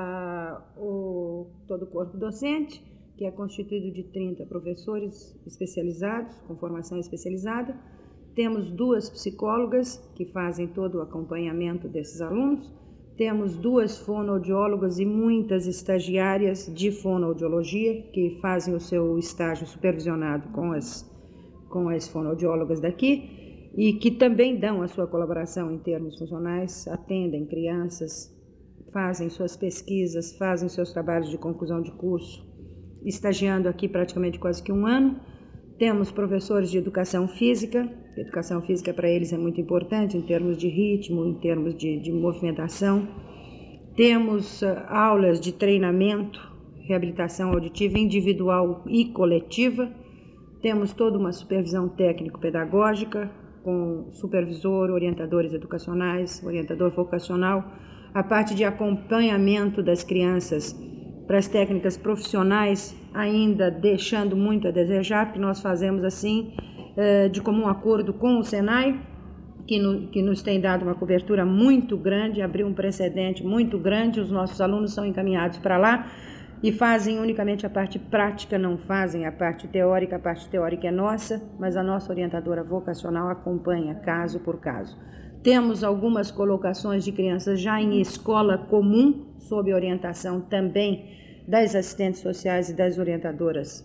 todo o corpo docente, que é constituído de 30 professores especializados, com formação especializada. Temos 2 psicólogas que fazem todo o acompanhamento desses alunos. Temos 2 fonoaudiólogas e muitas estagiárias de fonoaudiologia que fazem o seu estágio supervisionado com as fonoaudiólogas daqui e que também dão a sua colaboração em termos funcionais, atendem crianças, fazem suas pesquisas, fazem seus trabalhos de conclusão de curso, estagiando aqui praticamente quase que 1 ano. Temos professores de educação física. Educação física para eles é muito importante em termos de ritmo, em termos de movimentação. Temos aulas de treinamento, reabilitação auditiva individual e coletiva. Temos toda uma supervisão técnico-pedagógica, com supervisor, orientadores educacionais, orientador vocacional, a parte de acompanhamento das crianças para as técnicas profissionais, ainda deixando muito a desejar, porque nós fazemos assim, de comum acordo com o Senai, que nos tem dado uma cobertura muito grande, abriu um precedente muito grande, os nossos alunos são encaminhados para lá e fazem unicamente a parte prática, não fazem a parte teórica é nossa, mas a nossa orientadora vocacional acompanha caso por caso. Temos algumas colocações de crianças já em escola comum, sob orientação também das assistentes sociais e das orientadoras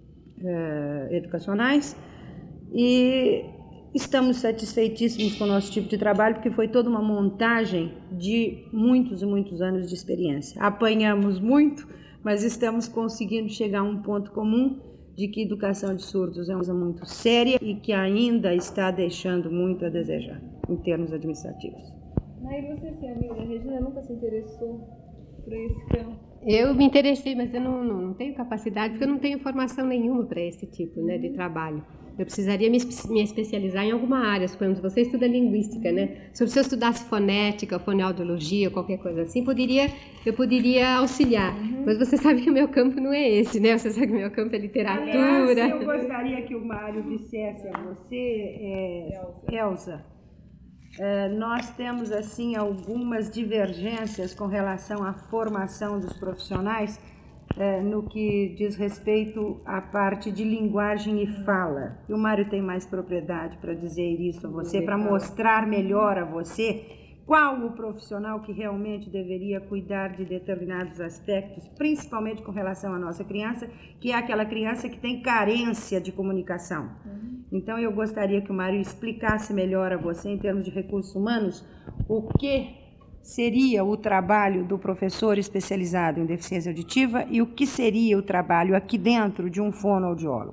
educacionais, e estamos satisfeitíssimos com o nosso tipo de trabalho, porque foi toda uma montagem de muitos e muitos anos de experiência. Apanhamos muito, mas estamos conseguindo chegar a um ponto comum de que educação de surdos é uma coisa muito séria e que ainda está deixando muito a desejar em termos administrativos. Mas você, assim, amiga da Regina, nunca se interessou por esse campo? Eu me interessei, mas eu não tenho capacidade, porque eu não tenho formação nenhuma para esse tipo, né, de trabalho. Eu precisaria me especializar em alguma área. Suponhamos, você estuda linguística, né? Se eu estudasse fonética, fonoaudiologia, qualquer coisa assim, eu poderia auxiliar. Mas você sabe que o meu campo não é esse, né? Você sabe que o meu campo é literatura. Aliás, eu gostaria que o Mário dissesse a você, Elza, nós temos assim algumas divergências com relação à formação dos profissionais no que diz respeito à parte de linguagem e fala. E o Mário tem mais propriedade para dizer isso a você, para mostrar melhor a você qual o profissional que realmente deveria cuidar de determinados aspectos, principalmente com relação à nossa criança, que é aquela criança que tem carência de comunicação. Então eu gostaria que o Mário explicasse melhor a você, em termos de recursos humanos, o que seria o trabalho do professor especializado em deficiência auditiva e o que seria o trabalho aqui dentro de um fonoaudiólogo.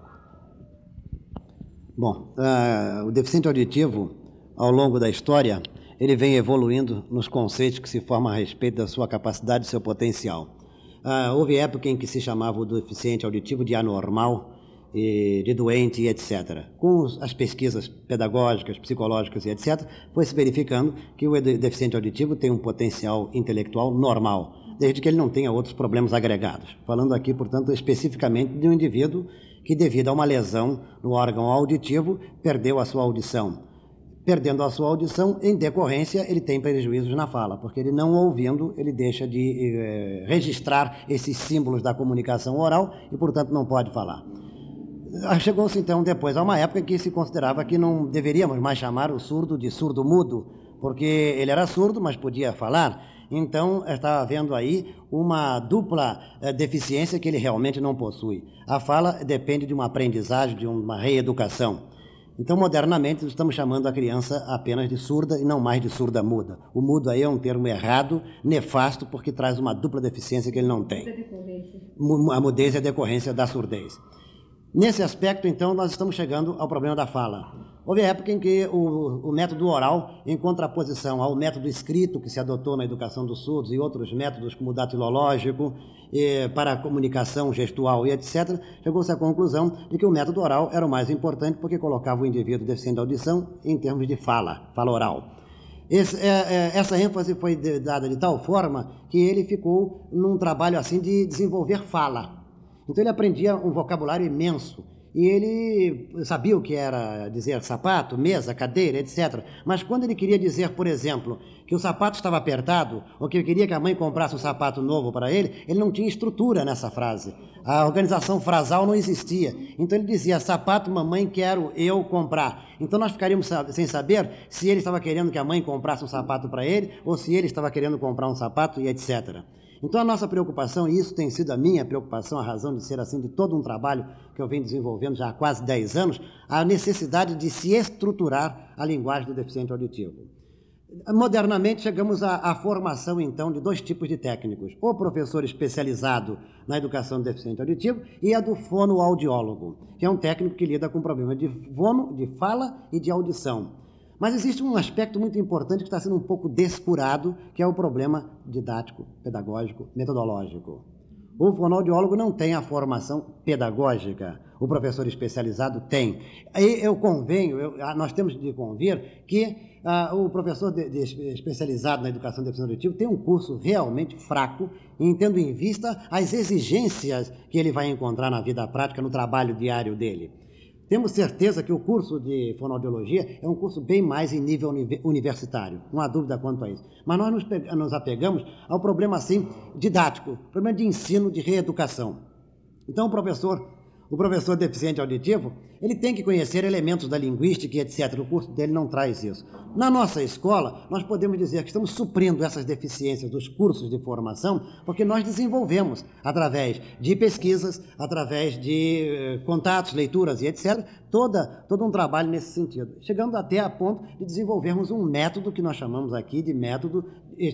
Bom, o deficiente auditivo, ao longo da história, ele vem evoluindo nos conceitos que se formam a respeito da sua capacidade e seu potencial. Houve época em que se chamava o deficiente auditivo de anormal, de doente e etc. Com as pesquisas pedagógicas, psicológicas e etc., foi se verificando que o deficiente auditivo tem um potencial intelectual normal, desde que ele não tenha outros problemas agregados. Falando aqui, portanto, especificamente de um indivíduo que, devido a uma lesão no órgão auditivo, perdeu a sua audição. Perdendo a sua audição, em decorrência, ele tem prejuízos na fala, porque ele não ouvindo, ele deixa de registrar esses símbolos da comunicação oral e, portanto, não pode falar. Chegou-se então depois a uma época que se considerava que não deveríamos mais chamar o surdo de surdo-mudo, porque ele era surdo, mas podia falar, então está havendo aí uma dupla deficiência que ele realmente não possui. A fala depende de uma aprendizagem, de uma reeducação. Então, modernamente, estamos chamando a criança apenas de surda e não mais de surda-muda. O mudo aí é um termo errado, nefasto, porque traz uma dupla deficiência que ele não tem. A mudez é decorrência da surdez. Nesse aspecto, então, nós estamos chegando ao problema da fala. Houve época em que o método oral, em contraposição ao método escrito que se adotou na educação dos surdos e outros métodos como o datilológico, para a comunicação gestual e etc., chegou-se à conclusão de que o método oral era o mais importante porque colocava o indivíduo deficiente de audição em termos de fala oral. Essa ênfase foi dada de tal forma que ele ficou num trabalho assim de desenvolver fala. Então ele aprendia um vocabulário imenso. E ele sabia o que era dizer sapato, mesa, cadeira, etc. Mas quando ele queria dizer, por exemplo, que o sapato estava apertado, ou que ele queria que a mãe comprasse um sapato novo para ele não tinha estrutura nessa frase. A organização frasal não existia. Então ele dizia, sapato, mamãe, quero eu comprar. Então nós ficaríamos sem saber se ele estava querendo que a mãe comprasse um sapato para ele, ou se ele estava querendo comprar um sapato e etc. Então a nossa preocupação, e isso tem sido a minha preocupação, a razão de ser assim, de todo um trabalho que eu venho desenvolvendo já há quase 10 anos, a necessidade de se estruturar a linguagem do deficiente auditivo. Modernamente chegamos à formação então de 2 tipos de técnicos, o professor especializado na educação do deficiente auditivo e a do fonoaudiólogo, que é um técnico que lida com problemas de fono, de fala e de audição. Mas existe um aspecto muito importante que está sendo um pouco descurado, que é o problema didático, pedagógico, metodológico. O fonoaudiólogo não tem a formação pedagógica, o professor especializado tem. Aí nós temos de convir que o professor especializado na educação do deficiente auditivo tem um curso realmente fraco, tendo em vista as exigências que ele vai encontrar na vida prática, no trabalho diário dele. Temos certeza que o curso de fonoaudiologia é um curso bem mais em nível universitário, não há dúvida quanto a isso. Mas nós nos apegamos ao problema assim didático, problema de ensino, de reeducação. Então o professor deficiente auditivo, ele tem que conhecer elementos da linguística e etc. O curso dele não traz isso. Na nossa escola, nós podemos dizer que estamos suprindo essas deficiências dos cursos de formação, porque nós desenvolvemos, através de pesquisas, através de contatos, leituras e etc., todo um trabalho nesse sentido, chegando até a ponto de desenvolvermos um método que nós chamamos aqui de método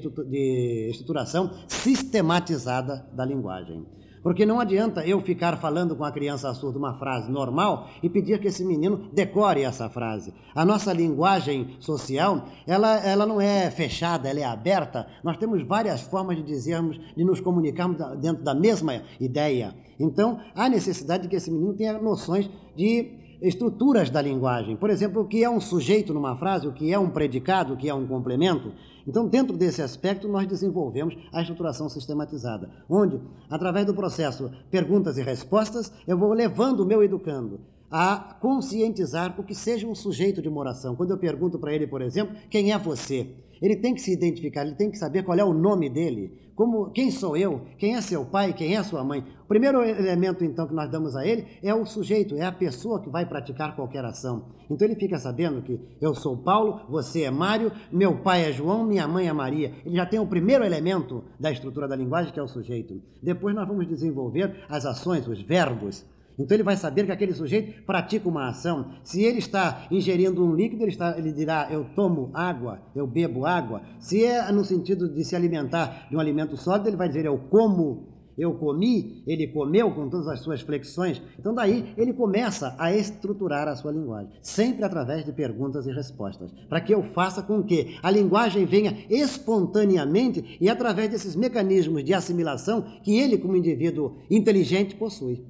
de estruturação sistematizada da linguagem. Porque não adianta eu ficar falando com a criança surda uma frase normal e pedir que esse menino decore essa frase. A nossa linguagem social, ela não é fechada, ela é aberta. Nós temos várias formas de dizermos, de nos comunicarmos dentro da mesma ideia. Então, há necessidade de que esse menino tenha noções de estruturas da linguagem. Por exemplo, o que é um sujeito numa frase, o que é um predicado, o que é um complemento. Então, dentro desse aspecto, nós desenvolvemos a estruturação sistematizada, onde, através do processo perguntas e respostas, eu vou levando o meu educando a conscientizar o que seja um sujeito de uma oração. Quando eu pergunto para ele, por exemplo, quem é você? Ele tem que se identificar, ele tem que saber qual é o nome dele, quem sou eu, quem é seu pai, quem é sua mãe. O primeiro elemento, então, que nós damos a ele é o sujeito, é a pessoa que vai praticar qualquer ação. Então ele fica sabendo que eu sou Paulo, você é Mário, meu pai é João, minha mãe é Maria. Ele já tem o primeiro elemento da estrutura da linguagem, que é o sujeito. Depois nós vamos desenvolver as ações, os verbos. Então ele vai saber que aquele sujeito pratica uma ação. Se ele está ingerindo um líquido, ele dirá, eu tomo água, eu bebo água. Se é no sentido de se alimentar de um alimento sólido, ele vai dizer, eu como, eu comi, ele comeu, com todas as suas flexões. Então daí ele começa a estruturar a sua linguagem, sempre através de perguntas e respostas, para que eu faça com que a linguagem venha espontaneamente e através desses mecanismos de assimilação que ele, como indivíduo inteligente, possui.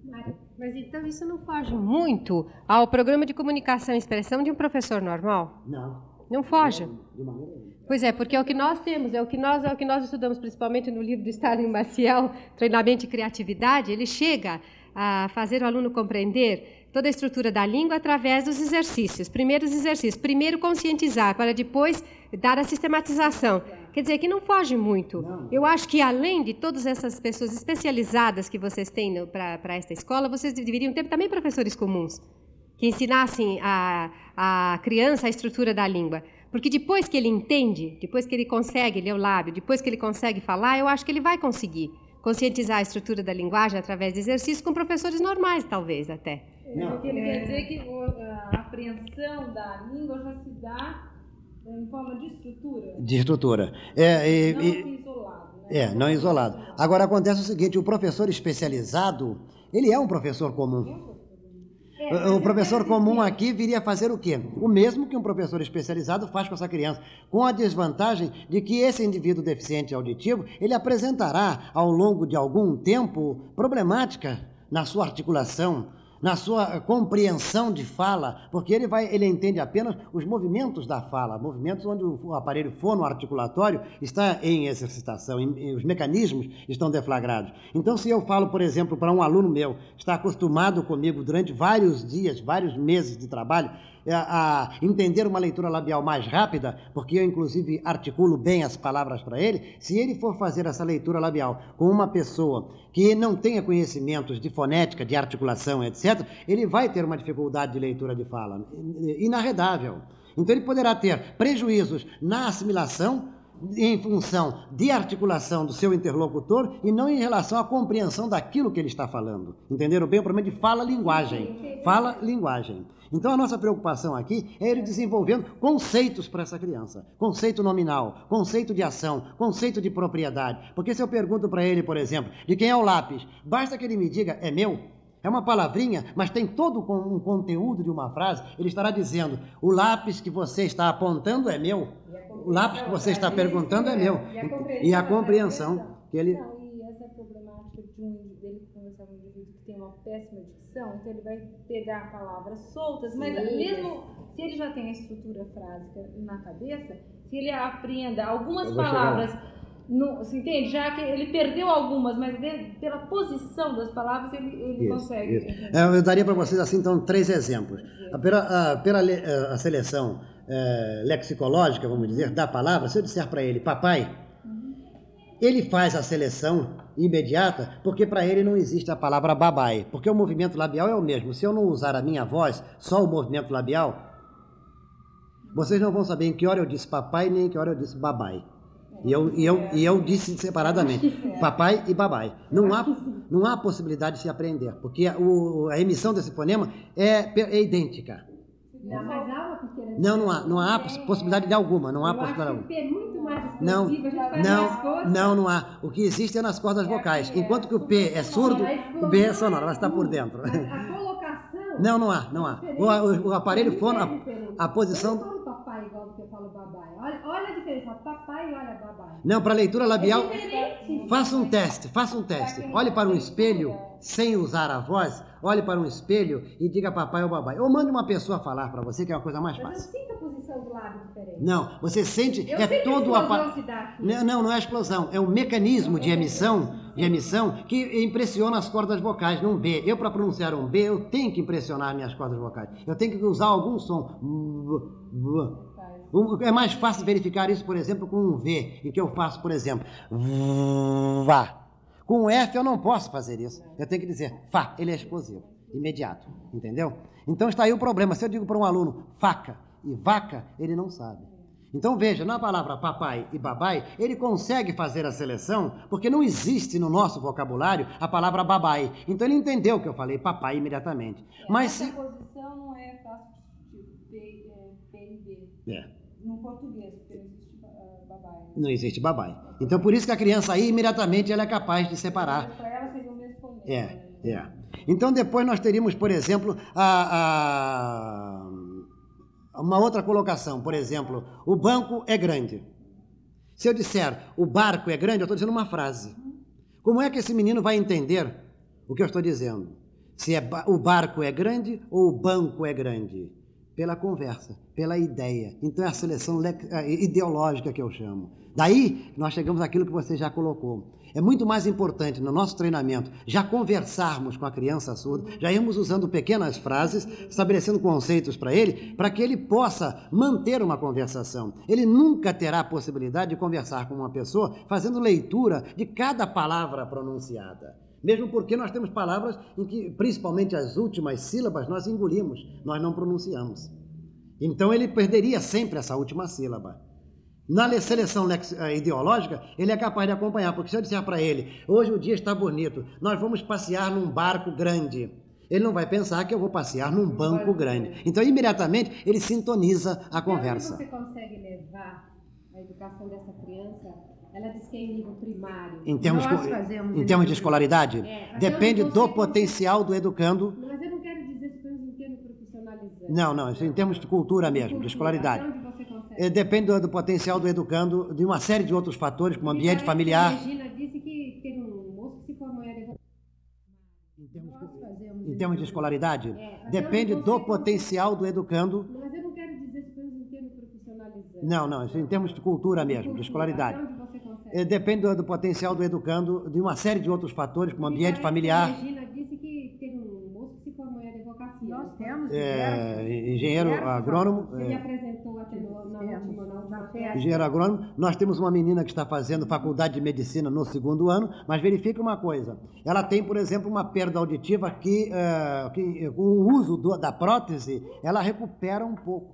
Mas então isso não foge muito ao programa de comunicação e expressão de um professor normal? Não. Não foge? De maneira nenhuma. Pois é, porque é o que nós temos, é o que nós estudamos principalmente no livro do Stalin Maciel, Treinamento e Criatividade. Ele chega a fazer o aluno compreender toda a estrutura da língua através dos exercícios. Primeiro conscientizar, para depois dar a sistematização. Quer dizer, que não foge muito. Eu acho que, além de todas essas pessoas especializadas que vocês têm para esta escola, vocês deveriam ter também professores comuns, que ensinassem a criança a estrutura da língua. Porque depois que ele entende, depois que ele consegue ler o lábio, depois que ele consegue falar, eu acho que ele vai conseguir conscientizar a estrutura da linguagem através de exercícios com professores normais, talvez, até. Porque ele quer dizer que a apreensão da língua já se dá em forma de estrutura. De estrutura. Não assim isolado. Né? Não isolado. Agora, acontece o seguinte, o professor especializado, ele é um professor comum. O professor comum aqui viria a fazer o quê? O mesmo que um professor especializado faz com essa criança, com a desvantagem de que esse indivíduo deficiente auditivo, ele apresentará ao longo de algum tempo problemática na sua articulação, na sua compreensão de fala, porque ele entende apenas os movimentos da fala, movimentos onde o aparelho fonoarticulatório está em exercitação, os mecanismos estão deflagrados. Então, se eu falo, por exemplo, para um aluno meu, está acostumado comigo durante vários dias, vários meses de trabalho, a entender uma leitura labial mais rápida, porque eu inclusive articulo bem as palavras para ele, se ele for fazer essa leitura labial com uma pessoa que não tenha conhecimentos de fonética, de articulação, etc., ele vai ter uma dificuldade de leitura de fala, inarredável. Então ele poderá ter prejuízos na assimilação, em função de articulação do seu interlocutor e não em relação à compreensão daquilo que ele está falando. Entenderam bem? O problema de fala-linguagem. Fala-linguagem. Então a nossa preocupação aqui é ele desenvolvendo conceitos para essa criança. Conceito nominal, conceito de ação, conceito de propriedade. Porque se eu pergunto para ele, por exemplo, de quem é o lápis, basta que ele me diga, é meu. É uma palavrinha, mas tem todo um conteúdo de uma frase. Ele estará dizendo, o lápis que você está apontando é meu. O lápis que você está perguntando é meu. E a compreensão que ele... Não, e essa problemática dele conversar com um indivíduo que tem uma péssima dicção, então ele vai pegar palavras soltas, mas mesmo se ele já tem a estrutura frásica na cabeça, se ele aprenda algumas palavras... Você entende? Já que ele perdeu algumas, mas pela posição das palavras ele consegue. Isso. Eu daria para vocês assim, então, 3 exemplos. Pela seleção lexicológica, vamos dizer, da palavra, se eu disser para ele papai, ele faz a seleção imediata, porque para ele não existe a palavra babai, porque o movimento labial é o mesmo. Se eu não usar a minha voz, só o movimento labial, vocês não vão saber em que hora eu disse papai, nem em que hora eu disse babai. E eu disse separadamente, papai e babai. Não há possibilidade de se aprender, porque a emissão desse fonema é idêntica. Não há possibilidade de alguma, não há possibilidade alguma. Não há. O que existe é nas cordas vocais. Enquanto que o P é surdo, o B é sonoro, ela está por dentro. A colocação... Não há. O aparelho fono, a posição... Papai igual do que eu falo babai. Olha a diferença, papai e olha babai. Não, para leitura labial, faça um teste. Olhe para um espelho, sem usar a voz, olhe para um espelho e diga papai ou babai. Ou mande uma pessoa falar para você, que é uma coisa mais fácil. Mas eu sinto a posição do lábio diferente. Não, você sente, todo o aparelho. Não é explosão, é um mecanismo de emissão que impressiona as cordas vocais num B. Eu, para pronunciar um B, eu tenho que impressionar minhas cordas vocais. Eu tenho que usar algum som. É mais fácil verificar isso, por exemplo, com um V, em que eu faço, por exemplo, vá. Com um F eu não posso fazer isso. Eu tenho que dizer fá, ele é explosivo, imediato, entendeu? Então está aí o problema. Se eu digo para um aluno faca e vaca, ele não sabe. Então veja, na palavra papai e babai, ele consegue fazer a seleção, porque não existe no nosso vocabulário a palavra babai. Então ele entendeu que eu falei papai imediatamente. Mas essa posição não é fácil de P e B. No português, porque não existe babai. Não existe babai. Então por isso que a criança aí imediatamente ela é capaz de separar. Para ela seria o mesmo fonema. Então depois nós teríamos, por exemplo, uma outra colocação, por exemplo, o banco é grande. Se eu disser o barco é grande, eu estou dizendo uma frase. Como é que esse menino vai entender o que eu estou dizendo? Se o barco é grande ou o banco é grande? Pela conversa, pela ideia. Então é a seleção ideológica que eu chamo. Daí nós chegamos àquilo que você já colocou. É muito mais importante no nosso treinamento já conversarmos com a criança surda, já irmos usando pequenas frases, estabelecendo conceitos para que ele possa manter uma conversação. Ele nunca terá a possibilidade de conversar com uma pessoa fazendo leitura de cada palavra pronunciada. Mesmo porque nós temos palavras em que, principalmente as últimas sílabas, nós engolimos, nós não pronunciamos. Então ele perderia sempre essa última sílaba. Na seleção ideológica, ele é capaz de acompanhar, porque se eu disser para ele, hoje o dia está bonito, nós vamos passear num barco grande, ele não vai pensar que eu vou passear num banco grande. Então, imediatamente, ele sintoniza a conversa. Como você consegue levar a educação dessa criança? Ela diz que é em nível primário. Em termos de escolaridade? Depende do potencial do educando. Mas eu não quero dizer se foi um termo profissionalizante. Não, isso em termos de cultura mesmo, de escolaridade. Até onde você consegue? Depende do potencial do educando, de uma série de outros fatores, como ambiente familiar. A Regina disse que teve um moço que se formou em advocacia. Em termos de escolaridade? Depende do potencial do educando. Mas eu não quero dizer se foi um termo profissionalizante. Não, isso em termos de cultura mesmo, de escolaridade. Até onde você consegue? Depende do potencial do educando, de uma série de outros fatores, como ambiente familiar. A Regina disse que teve um moço que se formou em advocacia. Nós temos Engenheiro agrônomo. Você me apresentou até na festa. Engenheiro agrônomo. Nós temos uma menina que está fazendo faculdade de medicina no 2º ano, mas verifique uma coisa. Ela tem, por exemplo, uma perda auditiva que com o uso da prótese, ela recupera um pouco.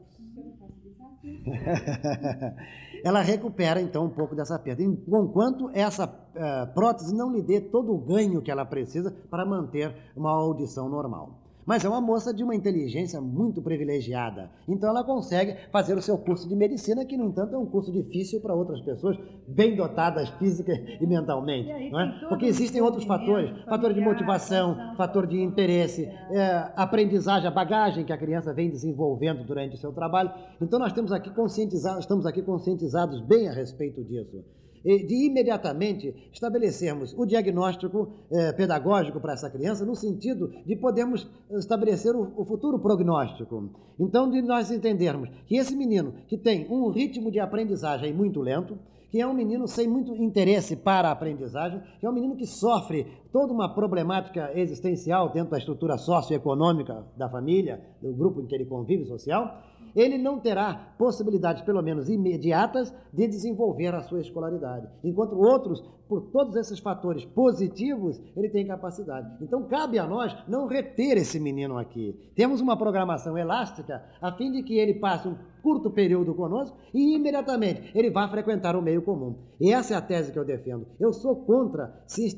Ela recupera, então, um pouco dessa perda. Enquanto essa prótese não lhe dê todo o ganho que ela precisa para manter uma audição normal. Mas é uma moça de uma inteligência muito privilegiada. Então ela consegue fazer o seu curso de medicina, que, no entanto, é um curso difícil para outras pessoas bem dotadas física e mentalmente. Não é? Porque existem outros fatores, fator de motivação, fator de interesse, aprendizagem, a bagagem que a criança vem desenvolvendo durante o seu trabalho. Então nós estamos aqui conscientizados bem a respeito disso. De imediatamente estabelecermos o diagnóstico pedagógico para essa criança, no sentido de podermos estabelecer o futuro prognóstico. Então, de nós entendermos que esse menino que tem um ritmo de aprendizagem muito lento, que é um menino sem muito interesse para a aprendizagem, que é um menino que sofre toda uma problemática existencial dentro da estrutura socioeconômica da família, do grupo em que ele convive social, ele não terá possibilidades, pelo menos imediatas, de desenvolver a sua escolaridade. Enquanto outros, por todos esses fatores positivos, ele tem capacidade. Então, cabe a nós não reter esse menino aqui. Temos uma programação elástica a fim de que ele passe um curto período conosco e, imediatamente, ele vá frequentar o meio comum. E essa é a tese que eu defendo. Eu sou contra se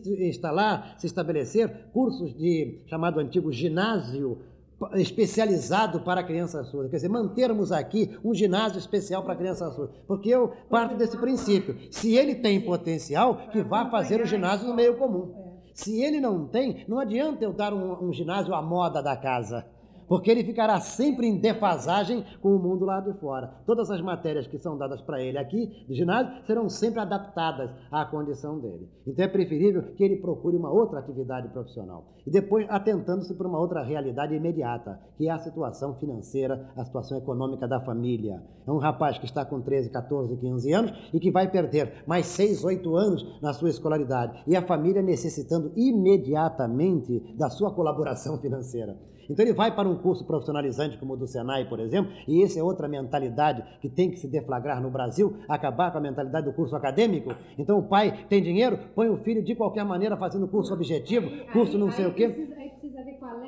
estabelecer cursos de chamado antigo ginásio especializado para crianças surdas, quer dizer, mantermos aqui um ginásio especial para crianças surdas, porque eu parto desse princípio, se ele tem potencial, que vá fazer o ginásio no meio comum. Se ele não tem, não adianta eu dar um ginásio à moda da casa, porque ele ficará sempre em defasagem com o mundo lá de fora. Todas as matérias que são dadas para ele aqui do ginásio serão sempre adaptadas à condição dele. Então é preferível que ele procure uma outra atividade profissional. E depois atentando-se para uma outra realidade imediata, que é a situação financeira, a situação econômica da família. É um rapaz que está com 13, 14, 15 anos e que vai perder mais 6, 8 anos na sua escolaridade. E a família necessitando imediatamente da sua colaboração financeira. Então ele vai para um curso profissionalizante como o do Senai, por exemplo, e essa é outra mentalidade que tem que se deflagrar no Brasil, acabar com a mentalidade do curso acadêmico. Então o pai tem dinheiro, põe o filho de qualquer maneira fazendo curso objetivo, curso não sei o quê. Aí precisa ver qual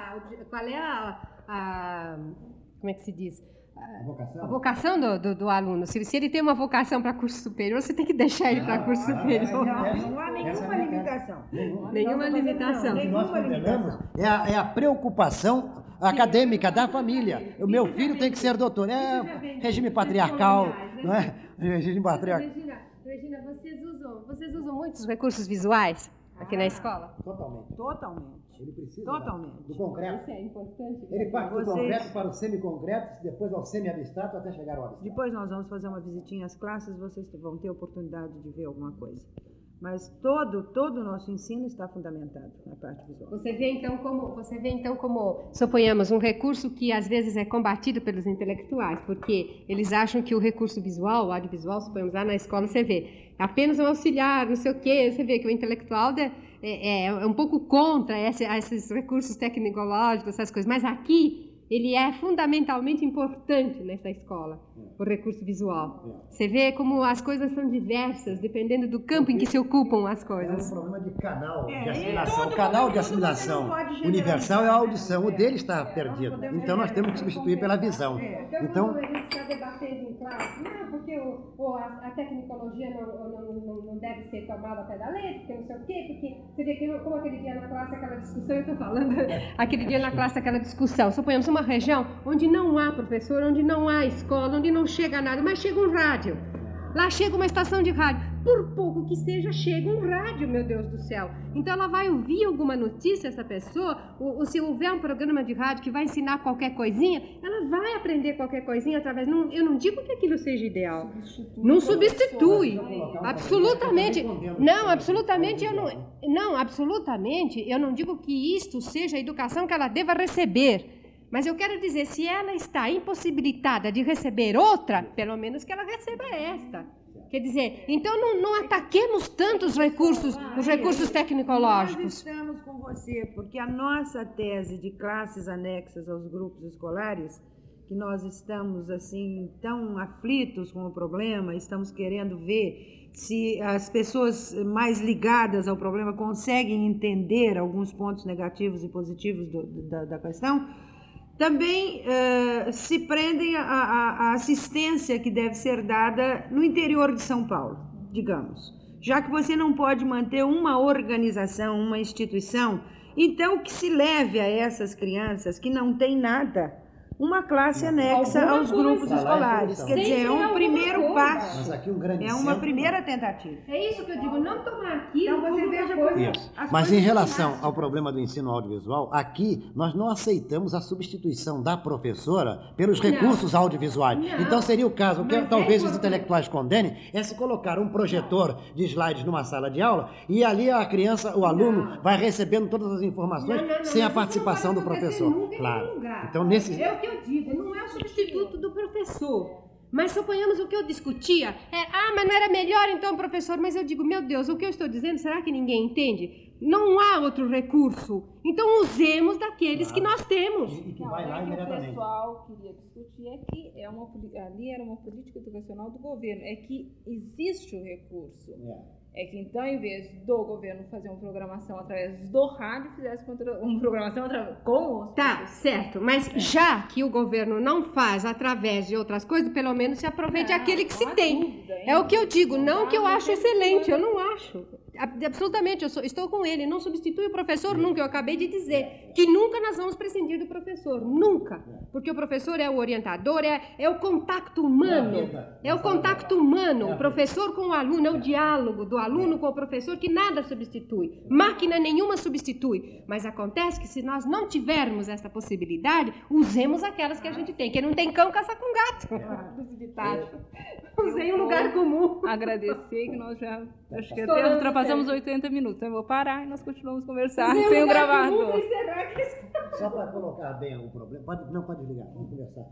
é a como é que se diz? A vocação do aluno. Se ele tem uma vocação para curso superior, você tem que deixar ele para curso superior. Não há nenhuma limitação. Nenhuma limitação. O que nós condenamos é a preocupação acadêmica da família. O meu filho tem que ser doutor. É regime patriarcal, não é? Regime patriarcal. Regina, vocês usam muitos recursos visuais aqui na escola? Totalmente. Ele precisa Totalmente. do concreto. Isso é importante. Ele parte do concreto para o semi-concreto, depois ao semi-abstrato até chegar ao abstrato. Depois nós vamos fazer uma visitinha às classes, vocês vão ter oportunidade de ver alguma coisa. Mas todo o nosso ensino está fundamentado na parte visual. Você vê então como, suponhamos, um recurso que às vezes é combatido pelos intelectuais, porque eles acham que o recurso visual, o audiovisual, suponhamos lá na escola, você vê, é apenas um auxiliar, não sei o quê, você vê que o intelectual é um pouco contra esses recursos tecnológicos, essas coisas, mas aqui ele é fundamentalmente importante nessa escola. o recurso visual. Você vê como as coisas são diversas, dependendo do campo em que se ocupam as É coisas. um problema de canal de assimilação. O canal de assimilação universal é a audição, o dele está perdido. Então nós temos que substituir pela visão. Então, a gente está debatendo em classe, porque a tecnologia não deve ser tomada ao pé da letra, porque não sei o quê, porque você vê que como aquele dia na classe, aquela discussão, eu estou falando, aquele dia na classe, aquela discussão, suponhamos uma região onde não há professor, onde não há escola, onde não chega nada, mas chega um rádio. Lá chega uma estação de rádio. Por pouco que seja, chega um rádio, meu Deus do céu. Então ela vai ouvir alguma notícia, essa pessoa, ou se houver um programa de rádio que vai ensinar qualquer coisinha, ela vai aprender qualquer coisinha através... eu não digo que aquilo seja ideal. Não substitui. Absolutamente. Não, absolutamente eu não... Não, absolutamente eu não digo que isto seja a educação que ela deva receber. Mas eu quero dizer, se ela está impossibilitada de receber outra, pelo menos que ela receba esta. Quer dizer, então não ataquemos tanto os recursos tecnológicos. Nós estamos com você, porque a nossa tese de classes anexas aos grupos escolares, que nós estamos assim tão aflitos com o problema, estamos querendo ver se as pessoas mais ligadas ao problema conseguem entender alguns pontos negativos e positivos da questão, também se prendem à assistência que deve ser dada no interior de São Paulo, digamos. Já que você não pode manter uma organização, uma instituição, então que se leve a essas crianças que não têm nada, uma classe anexa aos grupos escolares. Quer dizer, é um primeiro passo, mas aqui um grande é uma primeira tentativa. É isso que eu digo, não tomar aquilo Então você veja Isso. Mas em relação ao problema do ensino audiovisual, aqui nós não aceitamos a substituição da professora pelos recursos audiovisuais. Não. Então seria o caso, o que Mas talvez é os intelectuais condenem, é se colocar um projetor de slides numa sala de aula e ali a criança, o aluno, vai recebendo todas as informações sem a participação do professor. Claro. Então nesse... É o que eu digo, não é o substituto do professor. Mas suponhamos o que eu discutia, mas não era melhor então, professor? Mas eu digo, meu Deus, o que eu estou dizendo, será que ninguém entende? Não há outro recurso. Então usemos daqueles que nós temos. E que vai lá O imediatamente. pessoal queria discutir é que ali era uma política educacional do governo, é que existe o recurso. É que então, em vez do governo fazer uma programação através do rádio, fizesse uma programação com os Tá, certo. Mas já que o governo não faz através de outras coisas, pelo menos se aproveite aquele que se tem. É o que eu digo, não que eu acho excelente, eu não acho. Absolutamente, estou com ele. Não substitui o professor nunca. Eu acabei de dizer que nunca nós vamos prescindir do professor. Nunca. Porque o professor é o orientador, é o contato humano. É o contato humano. O professor com o aluno, é o diálogo do aluno com o professor que nada substitui. Máquina nenhuma substitui. Mas acontece que se nós não tivermos essa possibilidade, usemos aquelas que a gente tem. Quem não tem cão, caça com gato. Usei um lugar comum. Agradecer que nós já, acho que até ultrapassamos 80 minutos. Então eu vou parar e nós continuamos conversando sem o gravador. Só para colocar bem o problema, pode desligar, vamos conversar.